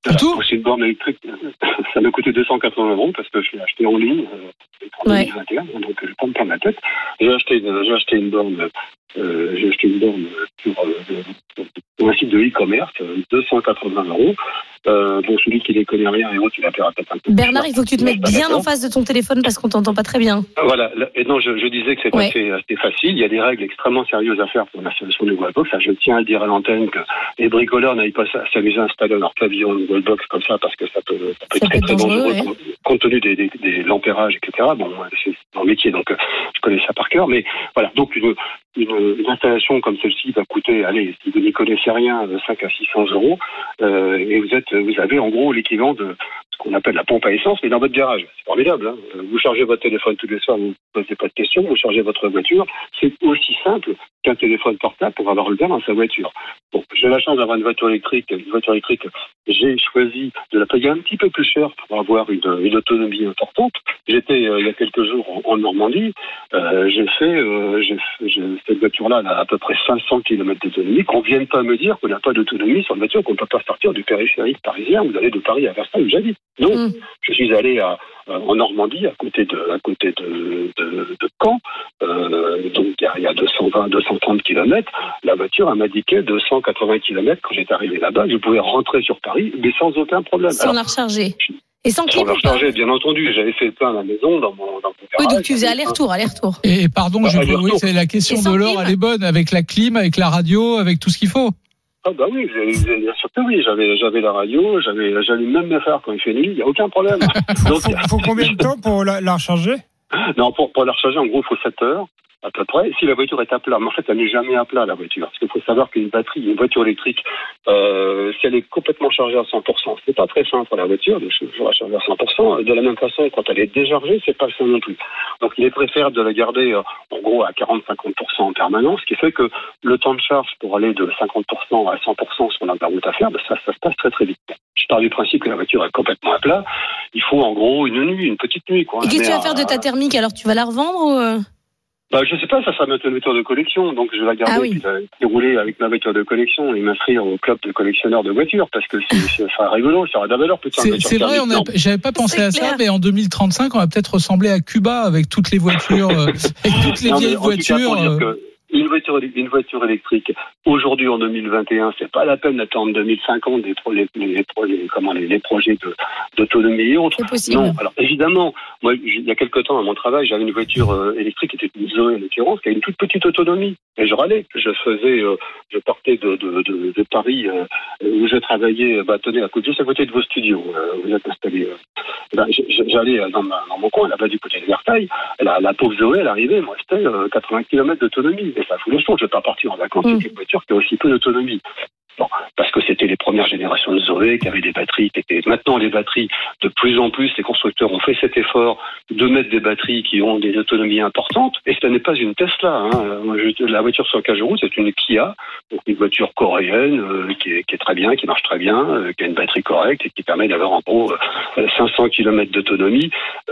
Pour une borne électrique, ça m'a coûté deux cent quatre-vingts euros parce que je l'ai acheté en ligne euh, en ouais. deux mille vingt et un, donc je ne vais pas me prendre la tête. J'ai acheté, j'ai acheté une borne, euh, j'ai acheté une borne sur, euh, sur un site de e-commerce, deux cent quatre-vingts euros. Euh, bon, celui qui ne connaît rien et autres, il a peut-être un peu. Bernard, il faut que tu te mettes bien en face de ton téléphone parce qu'on t'entend pas très bien. Voilà. Et non, je, je disais que c'est ouais. assez, assez facile. Il y a des règles extrêmement sérieuses à faire pour l'installation de wallbox. Ça, je tiens à dire à l'antenne que les bricoleurs n'aillent pas s'amuser à installer leur pavillon de wallbox comme ça parce que ça peut, ça peut ça être très, très dangereux, dangereux ouais. compte tenu des, des, des l'ampérage, et cetera. Bon, c'est mon métier, donc je connais ça par cœur. Mais voilà, donc une, une, une installation comme celle-ci va coûter, allez, si vous n'y connaissez rien, cinq à six cents euros. Euh, et vous êtes, vous avez en gros l'équivalent de ce qu'on appelle la pompe à essence, mais dans votre garage. C'est formidable. Hein, vous chargez votre téléphone tous les soirs, vous ne posez pas de questions, vous chargez votre voiture. C'est aussi simple qu'un téléphone portable pour avoir le verre dans sa voiture. Bon, j'ai la chance d'avoir une voiture électrique. Une voiture électrique, j'ai choisi de la payer un petit peu plus cher pour avoir une, une autonomie importante. J'étais euh, il y a quelques jours en, en Normandie. Euh, j'ai fait, euh, j'ai, j'ai, cette voiture-là elle a à peu près cinq cents kilomètres d'autonomie. Qu'on ne vienne pas me dire qu'on n'a pas d'autonomie sur une voiture, qu'on ne peut pas sortir du périphérique parisien. Vous allez de Paris à Versailles où j'habite. Non, mmh. je suis allé à, euh, en Normandie, à côté de, à côté de, de, de Caen. Euh, donc il y a deux cent vingt, deux cent trente kilomètres. La voiture elle m'indiquait deux cent quatre-vingts kilomètres quand j'étais arrivé là-bas. Je pouvais rentrer sur Paris, mais sans aucun problème. Sans la recharger. Et sans clim. Sans la recharger, bien entendu. J'avais fait le plein à la maison, dans mon, dans mon garage. Oui, donc tu faisais aller-retour, aller-retour. Et pardon, bah, je aller oui, c'est la question de l'or, elle est bonne, avec la clim, avec la radio, avec tout ce qu'il faut. Ah bah oui, bien sûr que oui, j'avais, j'avais la radio, j'avais, j'allais même me faire quand il fait nuit, il n'y a aucun problème. Il faut, faut combien de temps pour la, la recharger? Non, pour, pour la recharger, en gros, il faut sept heures. À peu près, si la voiture est à plat, mais en fait, elle n'est jamais à plat, la voiture. Parce qu'il faut savoir qu'une batterie, une voiture électrique, euh, si elle est complètement chargée à cent pour cent, c'est pas très simple pour la voiture, de la charger à cent pour cent. De la même façon, quand elle est déchargée, c'est pas ça non plus. Donc, il est préférable de la garder, euh, en gros, à quarante à cinquante pour cent en permanence, ce qui fait que le temps de charge pour aller de cinquante pour cent à cent pour cent sur la route à faire, ben, ça, ça se passe très très vite. Je pars du principe que la voiture est complètement à plat. Il faut, en gros, une nuit, une petite nuit, quoi. Et qu'est-ce que tu vas faire de ta thermique? Alors, tu vas la revendre ou... Bah, je sais pas, ça sera notre voiture de collection, donc je vais la garder ah oui. puis la rouler avec ma voiture de collection et m'inscrire au club de collectionneurs de voitures, parce que c'est, ça sera rigolo, ça aura de la valeur. C'est, c'est vrai, on a, j'avais pas pensé c'est à clair. ça, mais en deux mille trente-cinq, on va peut-être ressembler à Cuba avec toutes les voitures, euh, avec toutes les non, vieilles voitures. Une voiture, une voiture électrique, aujourd'hui en deux mille vingt et un, c'est pas la peine d'attendre deux mille cinquante des pro, les, les, les, comment, les, les projets de, d'autonomie et autres. C'est possible. Non, alors évidemment, moi, il y a quelque temps à mon travail, j'avais une voiture euh, électrique qui était une Zoé en l'occurrence, qui a une toute petite autonomie. Et je râlais. Je faisais, euh, je partais de, de, de, de Paris, euh, où je travaillais, bah, tenez, à côté, juste à côté de vos studios. Euh, vous êtes installés. Euh, ben, j'allais dans, ma, dans mon coin, là-bas du côté de Versailles. La, la pauvre Zoé, elle arrivait, moi, c'était euh, quatre-vingts kilomètres d'autonomie. Et ça fout le son. Je ne vais pas partir en vacances avec mmh. une voiture qui a aussi peu d'autonomie. Bon, parce que c'était les premières générations de Zoé qui avaient des batteries qui étaient... Maintenant, les batteries, de plus en plus, les constructeurs ont fait cet effort de mettre des batteries qui ont des autonomies importantes. Et ce n'est pas une Tesla. Hein. La voiture sur laquelle je roule, c'est une Kia, donc une voiture coréenne euh, qui, est, qui est très bien, qui marche très bien, euh, qui a une batterie correcte et qui permet d'avoir en gros euh, cinq cents kilomètres d'autonomie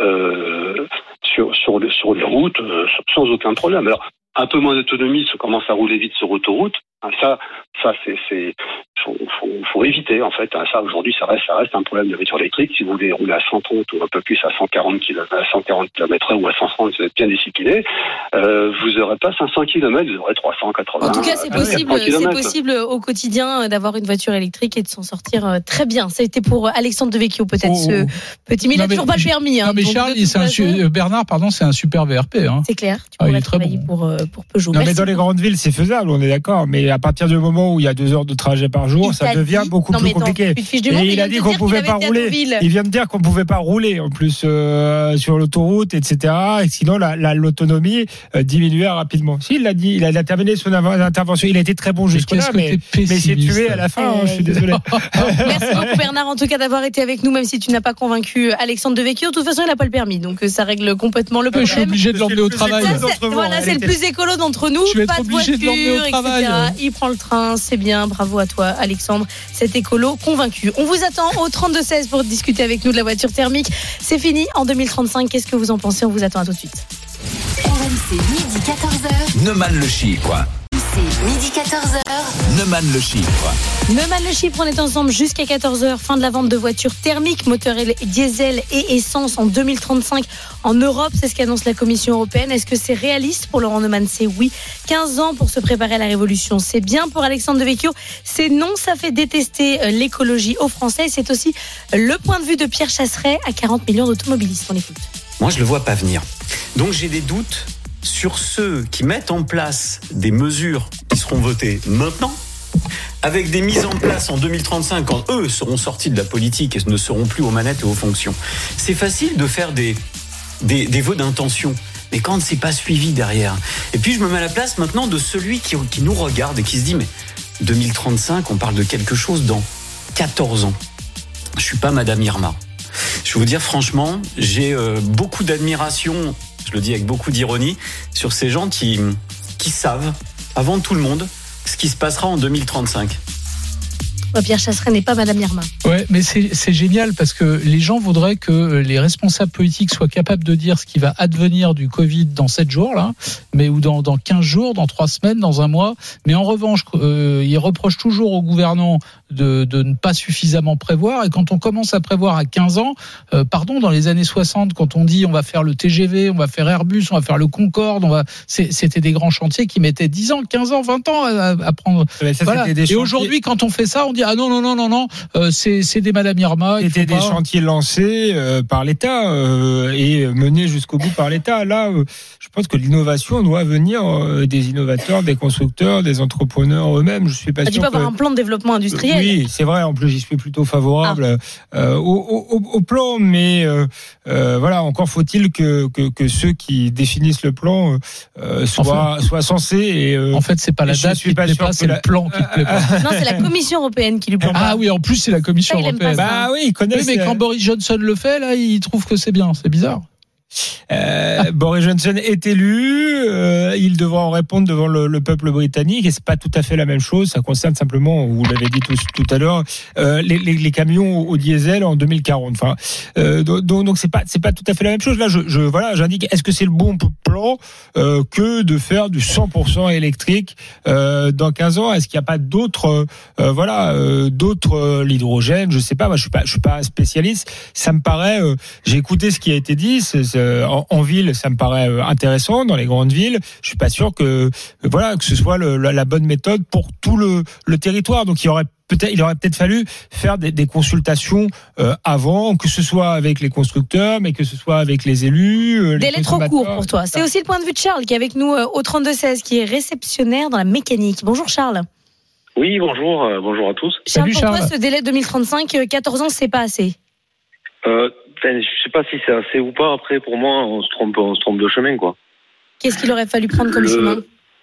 euh, sur, sur, les, sur les routes euh, sans aucun problème. Alors, un peu moins d'autonomie, ça commence à rouler vite sur autoroute. Ça, ça c'est, c'est, faut, faut, faut éviter en fait. Ça, aujourd'hui, ça reste, ça reste un problème de voiture électrique. Si vous voulez rouler à cent trente ou un peu plus à cent quarante kilomètres, à cent quarante kilomètres heure ou à cent trente, vous êtes bien discipliné. Euh, vous n'aurez pas cinq cents kilomètres, vous aurez trois cent quatre-vingts. En tout cas, c'est possible, c'est possible au quotidien d'avoir une voiture électrique et de s'en sortir très bien. Ça a été pour Alexandre Devecchio peut-être oh, ce petit, mais il n'a toujours pas le permis. Hein, non mais Charles, c'est un su- Bernard, pardon, c'est un super V R P. Hein. C'est clair. Tu pourrais ah, travailler bon. pour pour Peugeot. Non Merci mais dans les grandes villes, c'est faisable, on est d'accord. Mais à partir du moment où il y a deux heures de trajet par jour, il ça devient dit, beaucoup plus compliqué. Et monde, il a dit qu'on pouvait pas rouler. Il vient de dire qu'on pouvait pas rouler en plus euh, sur l'autoroute, et cetera. Et sinon, la, la, l'autonomie euh, diminuait rapidement. Si, il l'a dit, il a, il a terminé son intervention. Il a été très bon jusque-là, mais, mais il s'est tué à la fin. Euh, hein, je suis désolé. Merci beaucoup Bernard, en tout cas d'avoir été avec nous, même si tu n'as pas convaincu Alexandre Devecchio. De toute façon, il n'a pas le permis, donc ça règle complètement le problème. Je suis obligé de l'emmener au travail. Voilà, c'est le plus écolo d'entre nous. Pas de voiture, et cetera. Il prend le train, c'est bien. Bravo à toi, Alexandre. Cet écolo convaincu. On vous attend au trente-deux seize pour discuter avec nous de la voiture thermique. C'est fini en deux mille trente-cinq. Qu'est-ce que vous en pensez? On vous attend à tout de suite. R M C, midi quatorze heures. Neumann le Chypre. C, midi quatorze heures. Neumann le chiffre. Neumann le chiffre, on est ensemble jusqu'à quatorze heures. Fin de la vente de voitures thermiques, moteurs diesel et essence en deux mille trente-cinq en Europe. C'est ce qu'annonce la Commission européenne. Est-ce que c'est réaliste pour Laurent Neumann? C'est oui. quinze ans pour se préparer à la révolution. C'est bien pour Alexandre Devecchio. C'est non, ça fait détester l'écologie aux Français. C'est aussi le point de vue de Pierre Chasseret à quarante millions d'automobilistes. On écoute. Moi, je le vois pas venir. Donc, j'ai des doutes sur ceux qui mettent en place des mesures qui seront votées maintenant, avec des mises en place en deux mille trente-cinq, quand eux seront sortis de la politique et ne seront plus aux manettes et aux fonctions. C'est facile de faire des, des, des vœux d'intention, mais quand c'est pas suivi derrière. Et puis, je me mets à la place maintenant de celui qui, qui nous regarde et qui se dit, mais deux mille trente-cinq, on parle de quelque chose dans quatorze ans. Je suis pas Madame Irma. Je vais vous dire franchement, j'ai euh, beaucoup d'admiration, je le dis avec beaucoup d'ironie, sur ces gens qui, qui savent, avant tout le monde, ce qui se passera en deux mille trente-cinq. Pierre Chasseret n'est pas Madame Irma. Ouais, mais c'est, c'est génial parce que les gens voudraient que les responsables politiques soient capables de dire ce qui va advenir du Covid dans sept jours, là, mais ou dans, dans quinze jours, dans trois semaines, dans un mois. Mais en revanche, euh, ils reprochent toujours aux gouvernants de, de ne pas suffisamment prévoir. Et quand on commence à prévoir à quinze ans, euh, pardon, dans les années soixante, quand on dit on va faire le T G V, on va faire Airbus, on va faire le Concorde, on va, c'est, c'était des grands chantiers qui mettaient dix ans, quinze ans, vingt ans à, à prendre. Ça, voilà. Et chantiers... aujourd'hui, quand on fait ça, on dit ah non non non non non, euh, c'est c'est des Madame Irma. C'était des pas... chantiers lancés euh, par l'État euh, et menés jusqu'au bout par l'État. Là, euh, je pense que l'innovation doit venir euh, des innovateurs, des constructeurs, des entrepreneurs eux-mêmes. Je suis pas ah, sûr. Tu peux que... avoir un plan de développement industriel. Oui, c'est vrai. En plus, j'y suis plutôt favorable ah. euh, au, au, au plan, mais euh, euh, voilà. Encore faut-il que, que que ceux qui définissent le plan euh, soient en fait, soient censés. Et, euh, en fait, c'est pas la date qui te plaît pas, c'est la... le plan qui te plaît pas. Non, c'est la Commission européenne qui lui plaît. Ah oui, en plus c'est la Commission ça, européenne. Bah oui, ils connaissent. Oui, mais quand Boris Johnson le fait, là, il trouve que c'est bien. C'est bizarre. Euh, ah. Boris Johnson est élu, euh, il devra en répondre devant le, le peuple britannique et c'est pas tout à fait la même chose. Ça concerne simplement, vous l'avez dit tout, tout à l'heure, euh, les, les, les camions au diesel en deux mille quarante. Enfin, euh, donc donc c'est pas c'est pas tout à fait la même chose. Là, je, je voilà, j'indique. Est-ce que c'est le bon plan euh, que de faire du cent pour cent électrique euh, dans quinze ans? Est-ce qu'il n'y a pas d'autres euh, voilà euh, d'autres euh, l'hydrogène? Je sais pas. Moi, je suis pas je suis pas spécialiste. Ça me paraît. Euh, j'ai écouté ce qui a été dit. C'est, c'est, En, en ville, ça me paraît intéressant. Dans les grandes villes, je suis pas sûr que voilà que ce soit le, la, la bonne méthode pour tout le, le territoire. Donc il y aurait peut-être, il aurait peut-être fallu faire des, des consultations euh, avant, que ce soit avec les constructeurs, mais que ce soit avec les élus. Euh, les Délai trop court pour toi. C'est aussi le point de vue de Charles qui est avec nous euh, au trente-deux seize, qui est réceptionnaire dans la mécanique. Bonjour Charles. Oui, bonjour, euh, bonjour à tous. Charles, Salut, pour Charles. toi, ce délai deux mille trente-cinq, quatorze ans, c'est pas assez. Euh, ben, je sais pas si c'est assez ou pas. Après, pour moi, on se trompe, on se trompe de chemin, quoi. Qu'est-ce qu'il aurait fallu prendre comme Le... chemin?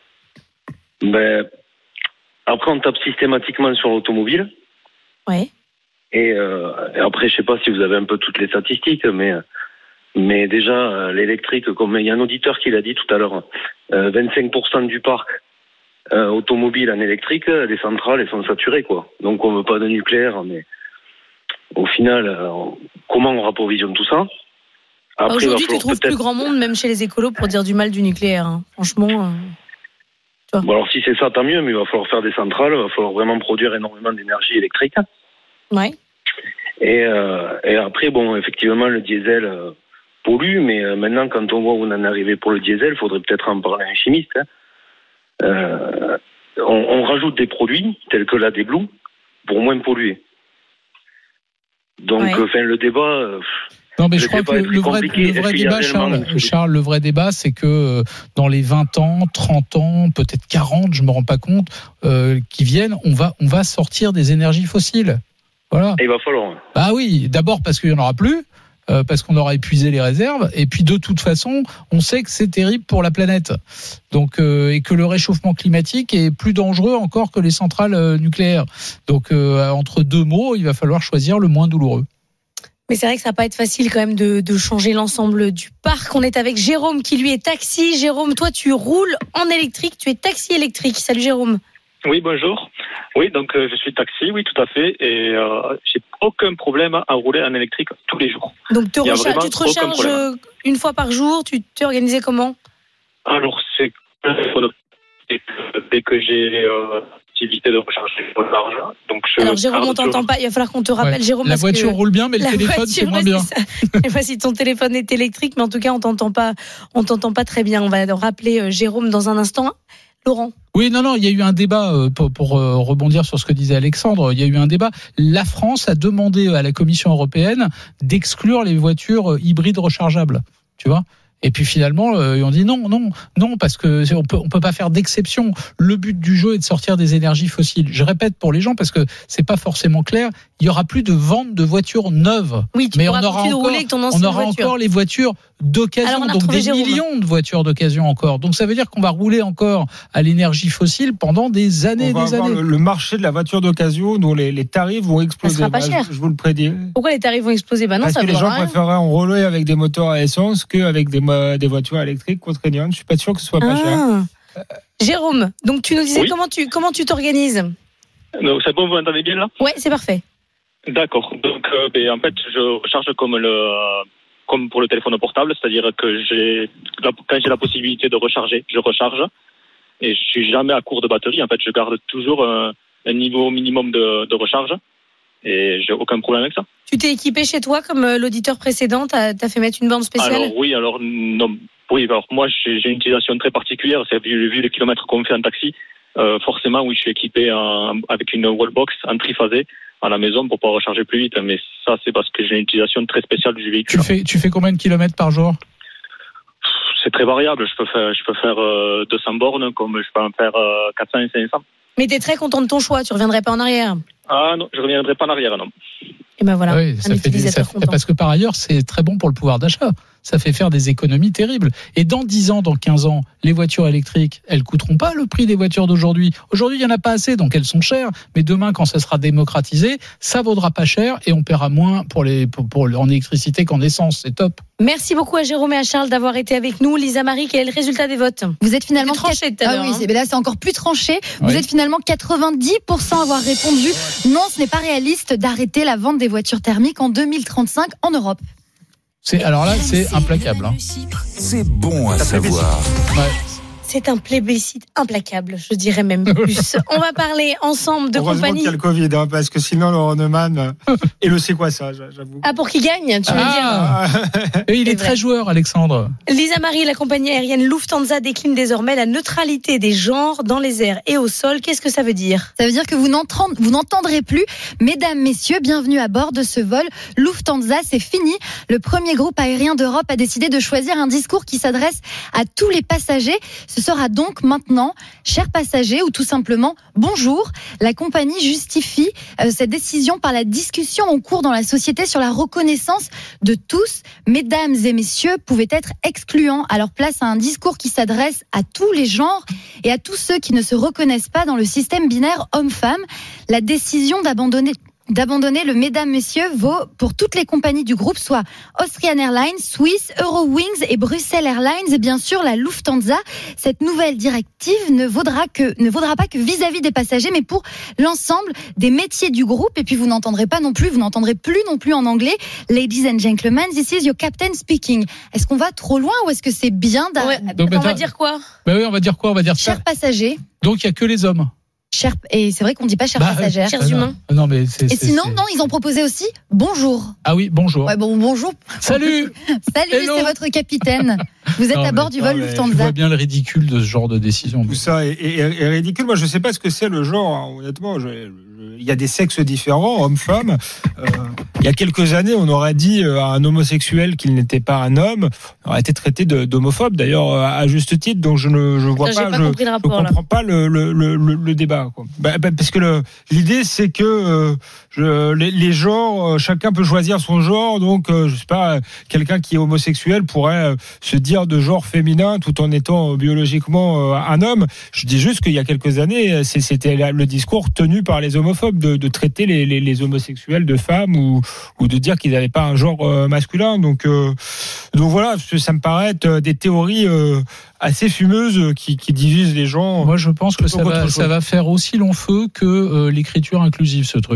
Ben, après, on tape systématiquement sur l'automobile. Ouais. Et, euh, et après, je sais pas si vous avez un peu toutes les statistiques, mais mais déjà euh, l'électrique, comme il y a un auditeur qui l'a dit tout à l'heure, euh, vingt-cinq pour cent du parc euh, automobile en électrique, les centrales elles sont saturées, quoi. Donc on veut pas de nucléaire, mais au final, euh, comment on rapprovisionne tout ça? Après, aujourd'hui, tu trouves plus grand monde, même chez les écolos, pour dire du mal du nucléaire. Hein. Franchement. Euh... Bon, alors si c'est ça, tant mieux, mais il va falloir faire des centrales, il va falloir vraiment produire énormément d'énergie électrique. Ouais. Et, euh, et après, bon, effectivement, le diesel euh, pollue, mais euh, maintenant, quand on voit où on en est arrivé pour le diesel, il faudrait peut-être en parler à un chimiste. Hein. Euh, on, on rajoute des produits, tels que l'A D Blue, pour moins polluer. Donc, ouais. enfin, le débat... Euh, Non, mais je crois que le vrai, le vrai débat, Charles, Charles, le vrai débat, c'est que dans les vingt ans, trente ans, peut-être quarante, je me rends pas compte, euh, qui viennent, on va, on va sortir des énergies fossiles. Voilà. Et il va falloir. Bah oui, d'abord parce qu'il y en aura plus, euh, parce qu'on aura épuisé les réserves, et puis de toute façon, on sait que c'est terrible pour la planète. Donc, euh, et que le réchauffement climatique est plus dangereux encore que les centrales euh, nucléaires. Donc, euh, entre deux mots, il va falloir choisir le moins douloureux. Mais c'est vrai que ça va pas être facile quand même de, de changer l'ensemble du parc. On est avec Jérôme qui lui est taxi. Jérôme, toi tu roules en électrique, tu es taxi électrique. Salut Jérôme. Oui, bonjour. Oui, donc euh, je suis taxi, oui, tout à fait. Et euh, j'ai aucun problème à rouler en électrique tous les jours. Donc te recharge, tu te recharges une fois par jour, tu t'es organisé comment? Alors c'est dès que, dès que j'ai euh, l'activité de recharge de l'argent. Donc je Alors Jérôme, on t'entend pas. Il va falloir qu'on te rappelle, Ouais. Jérôme. La parce voiture que roule bien, mais le la téléphone, voiture, c'est moins ouais, bien. c'est ça. Je sais pas si ton téléphone est électrique, mais en tout cas, on t'entend pas. On t'entend pas très bien. On va rappeler euh, Jérôme dans un instant. Laurent. Oui, non, non, il y a eu un débat, euh, pour, pour euh, rebondir sur ce que disait Alexandre, il y a eu un débat. La France a demandé à la Commission européenne d'exclure les voitures hybrides rechargeables, tu vois. Et puis finalement, euh, ils ont dit non, non, non, parce que on peut, on peut pas faire d'exception. Le but du jeu est de sortir des énergies fossiles. Je répète pour les gens parce que c'est pas forcément clair. Il y aura plus de vente de voitures neuves. Oui, tu mais on pourras aura continuer de encore, rouler avec ton on ancienne aura voiture. encore les voitures d'occasion, Alors, on a donc retrouvé des Jérôme. millions de voitures d'occasion encore. Donc ça veut dire qu'on va rouler encore à l'énergie fossile pendant des années et On va des avoir années. le, le marché de la voiture d'occasion dont les, les tarifs vont exploser. sera pas Bah, cher. Je, je vous le prédis. Pourquoi les tarifs vont exploser? Bah non, Parce ça que les vaudra gens rien. préféreraient en rouler avec des moteurs à essence qu'avec des, mo- des voitures électriques contraignantes. Je suis pas sûr que ce soit pas cher. Ah. Jérôme, donc tu nous disais Oui. comment tu comment tu t'organises? Donc c'est bon, vous m'entendez bien là? Ouais, c'est parfait. D'accord. Donc euh, ben, en fait, je recharge comme le comme pour le téléphone portable, c'est-à-dire que j'ai la- quand j'ai la possibilité de recharger, je recharge et je suis jamais à court de batterie. En fait, je garde toujours un, un niveau minimum de, de recharge et j'ai aucun problème avec ça. Tu t'es équipé chez toi comme euh, l'auditeur précédent, t'as as fait mettre une borne spéciale? Alors oui, alors non, oui, alors moi j'ai j'ai une utilisation très particulière. C'est vu, vu les kilomètres qu'on fait en taxi, euh, forcément oui, je suis équipé en, avec une wallbox en triphasé à la maison pour pouvoir recharger plus vite. Mais ça, c'est parce que j'ai une utilisation très spéciale du véhicule. Tu fais, tu fais combien de kilomètres par jour? C'est très variable. Je peux faire, je peux faire euh, deux cents bornes comme je peux en faire euh, quatre cents et cinq cents. Mais t'es très content de ton choix, tu reviendrais pas en arrière. Ah non, je reviendrai pas en arrière, non. Et ben voilà, Oui, un ça fait des, utilisateur ça- content. parce que par ailleurs, c'est très bon pour le pouvoir d'achat. Ça fait faire des économies terribles. Et dans dix ans, dans quinze ans, les voitures électriques, elles coûteront pas le prix des voitures d'aujourd'hui. Aujourd'hui, il y en a pas assez, donc elles sont chères. Mais demain, quand ça sera démocratisé, ça vaudra pas cher et on paiera moins pour les, pour, pour, en électricité qu'en essence. C'est top. Merci beaucoup à Jérôme et à Charles d'avoir été avec nous. Lisa Marie, quel est le résultat des votes? Vous êtes finalement C'était tranché tout à Ah l'heure, oui, hein. c'est- mais là c'est encore plus tranché. Vous Oui. êtes finalement quatre-vingt-dix pour cent à avoir répondu non, ce n'est pas réaliste d'arrêter la vente des voitures thermiques en deux mille trente-cinq en Europe. C'est, alors là, c'est implacable. Hein. C'est bon à savoir. Ouais. C'est un plébiscite implacable, je dirais même plus. On va parler ensemble de Heureusement compagnie. qu'il y a le Covid, hein, parce que sinon, Laurent Neumann, euh, et le c'est quoi ça, j'avoue. Ah, pour qui gagne, tu veux Ah. Et il C'est est vrai. très joueur, Alexandre. dire. Lisa Marie, la compagnie aérienne Lufthansa décline désormais la neutralité des genres dans les airs et au sol. Qu'est-ce que ça veut dire? Ça veut dire que vous n'entend- vous n'entendrez plus. Mesdames, messieurs, bienvenue à bord de ce vol. Lufthansa, c'est fini. Le premier groupe aérien d'Europe a décidé de choisir un discours qui s'adresse à tous les passagers. Ce sera donc maintenant, chers passagers, ou tout simplement bonjour. La compagnie justifie euh, cette décision par la discussion en cours dans la société sur la reconnaissance de tous. Mesdames et messieurs pouvaient être excluants. Alors place à un discours qui s'adresse à tous les genres et à tous ceux qui ne se reconnaissent pas dans le système binaire homme-femme. La décision d'abandonner d'abandonner le mesdames, messieurs vaut pour toutes les compagnies du groupe, soit Austrian Airlines, Swiss, Eurowings et Bruxelles Airlines et bien sûr la Lufthansa. Cette nouvelle directive ne vaudra que, ne vaudra pas que vis-à-vis des passagers, mais pour l'ensemble des métiers du groupe. Et puis vous n'entendrez pas non plus, vous n'entendrez plus non plus en anglais. Ladies and gentlemen, this is your captain speaking. Est-ce qu'on va trop loin ou est-ce que c'est bien d'a- Ouais, Donc, on va attends. dire quoi? Bah oui, on va dire quoi? On va dire ça. Chers passagers, Donc il y a que les hommes. chers, et c'est vrai qu'on ne dit pas chers Bah, passagères. Chers Ah non. humains. Ah non, mais c'est, Et c'est- sinon, c'est- non, ils ont proposé aussi bonjour. Ah oui, bonjour. Ouais, bon, bonjour. Salut. Salut, Hello. c'est votre capitaine. Vous êtes Non, à bord mais- du non, vol mais- Je Lufthansa. vois bien le ridicule de ce genre de décision. Tout ça est, est- est ridicule. Moi, je sais pas ce que c'est le genre, hein, honnêtement. Je- je- Il y a des sexes différents, hommes-femmes. Euh, il y a quelques années, on aurait dit euh, à un homosexuel qu'il n'était pas un homme. On aurait été traité de- d'homophobe, d'ailleurs, euh, à juste titre. Donc, je ne je vois Attends, j'ai pas, pas je, compris le je rapport, là. comprends pas le, le, le, le- le débat. Quoi. Bah, bah, parce que le- l'idée, c'est que euh, je, les, les genres, euh, chacun peut choisir son genre. Donc, euh, je sais pas, euh, quelqu'un qui est homosexuel pourrait euh, se dire de genre féminin tout en étant euh, biologiquement euh, un homme. Je dis juste qu'il y a quelques années, c'est- c'était la- le discours tenu par les homophobes de, de traiter les, les, les homosexuels de femmes ou, ou de dire qu'ils n'avaient pas un genre euh, masculin. Donc, euh, donc voilà, ça me paraît être des théories euh, assez fumeuses qui, qui divisent les gens. Moi, je pense que plutôt ça qu'autre va, chose. ça va faire aussi long feu que euh, l'écriture inclusive, ce truc.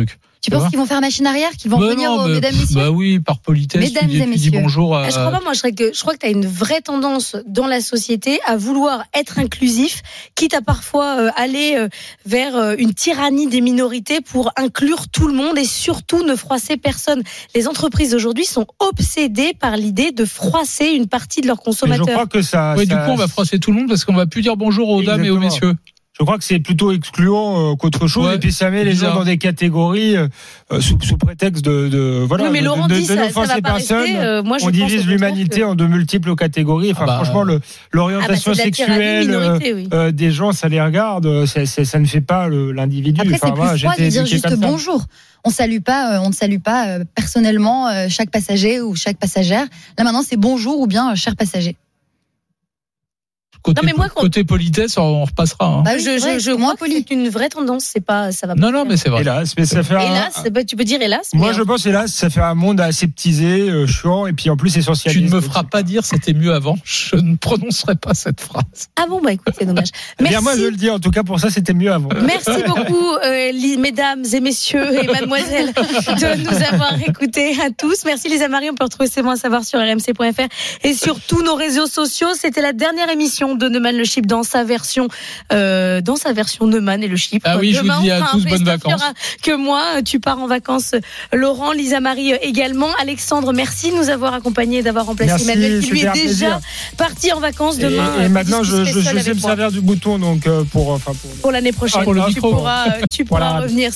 Tu penses qu'ils vont faire machine arrière, qu'ils vont bah revenir non, aux bah, mesdames, messieurs? Bah oui, par politesse. Mesdames tu dis, et tu messieurs. dis bonjour à... Je crois pas, moi, je crois que, je crois que tu as une vraie tendance dans la société à vouloir être inclusif, quitte à parfois euh, aller euh, vers euh, une tyrannie des minorités pour inclure tout le monde et surtout ne froisser personne. Les entreprises aujourd'hui sont obsédées par l'idée de froisser une partie de leurs consommateurs. Mais je crois que ça. Ouais, ça... Du coup, on va froisser tout le monde parce qu'on va plus dire bonjour aux Exactement. dames et aux messieurs. Je crois que c'est plutôt excluant euh, qu'autre chose. Ouais, et puis ça met les bizarre. gens dans des catégories euh, sous, sous prétexte de, de voilà Oui, mais de, Laurent de, dit, de, ça- de ça n'offenser va pas personne. rester, euh, moi, je on pense au divise contraire l'humanité que- en de multiples catégories. Enfin, Ah bah, franchement, le, l'orientation Ah bah, c'est de la tyrannie sexuelle minorité, euh, oui. euh, des gens, ça les regarde. C'est, c'est, ça ne fait pas le, l'individu. Après, Enfin, c'est voilà, plus froid de j'étais dire éduqué juste comme ça. bonjour. On salue pas, euh, on ne salue pas euh, personnellement euh, chaque passager ou chaque passagère. Là maintenant, c'est bonjour ou bien euh, cher passager. Côté, Non, mais moi, quand- côté politesse, on repassera. Hein. Bah oui, je c'est je, vrai, je c'est crois moins que poli. c'est une vraie tendance. C'est pas, ça va pas. Non, non, mais c'est vrai. Hélas, mais ça fait un- Hélas, bah, tu peux dire hélas. Moi, mais, je pense, hélas, ça fait un monde aseptisé, euh, chiant, et puis en plus essentialiste. Tu ne me feras pas dire c'était mieux avant. Je ne prononcerai pas cette phrase. Ah bon, bah écoute, c'est dommage. Eh bien, Merci. moi, je le dis, en tout cas, pour ça, c'était mieux avant. Merci beaucoup, euh, li- mesdames et messieurs et mademoiselles, de nous avoir écoutés à tous. Merci Lisa Marie. On peut retrouver ces mots à savoir sur r m c point f r et sur tous nos réseaux sociaux. C'était la dernière émission de Neumann le Chip dans sa version, euh, dans sa version Neumann et le Chip. Ah oui, je vous Demain, dis on à fera un tous bonnes best-of. Il y vacances. aura que moi. Tu pars en vacances, Laurent, Lisa Marie également. Alexandre, merci de nous avoir accompagnés et d'avoir remplacé Merci, Emmanuel qui lui c'était est un déjà plaisir. parti en vacances Et, demain. et euh, maintenant, je, discuter je, je seul sais avec me moi. servir du bouton, donc, euh, pour, enfin, pour. Pour l'année prochaine, Pour le tu micro. pourras, euh, tu pourras Voilà. revenir.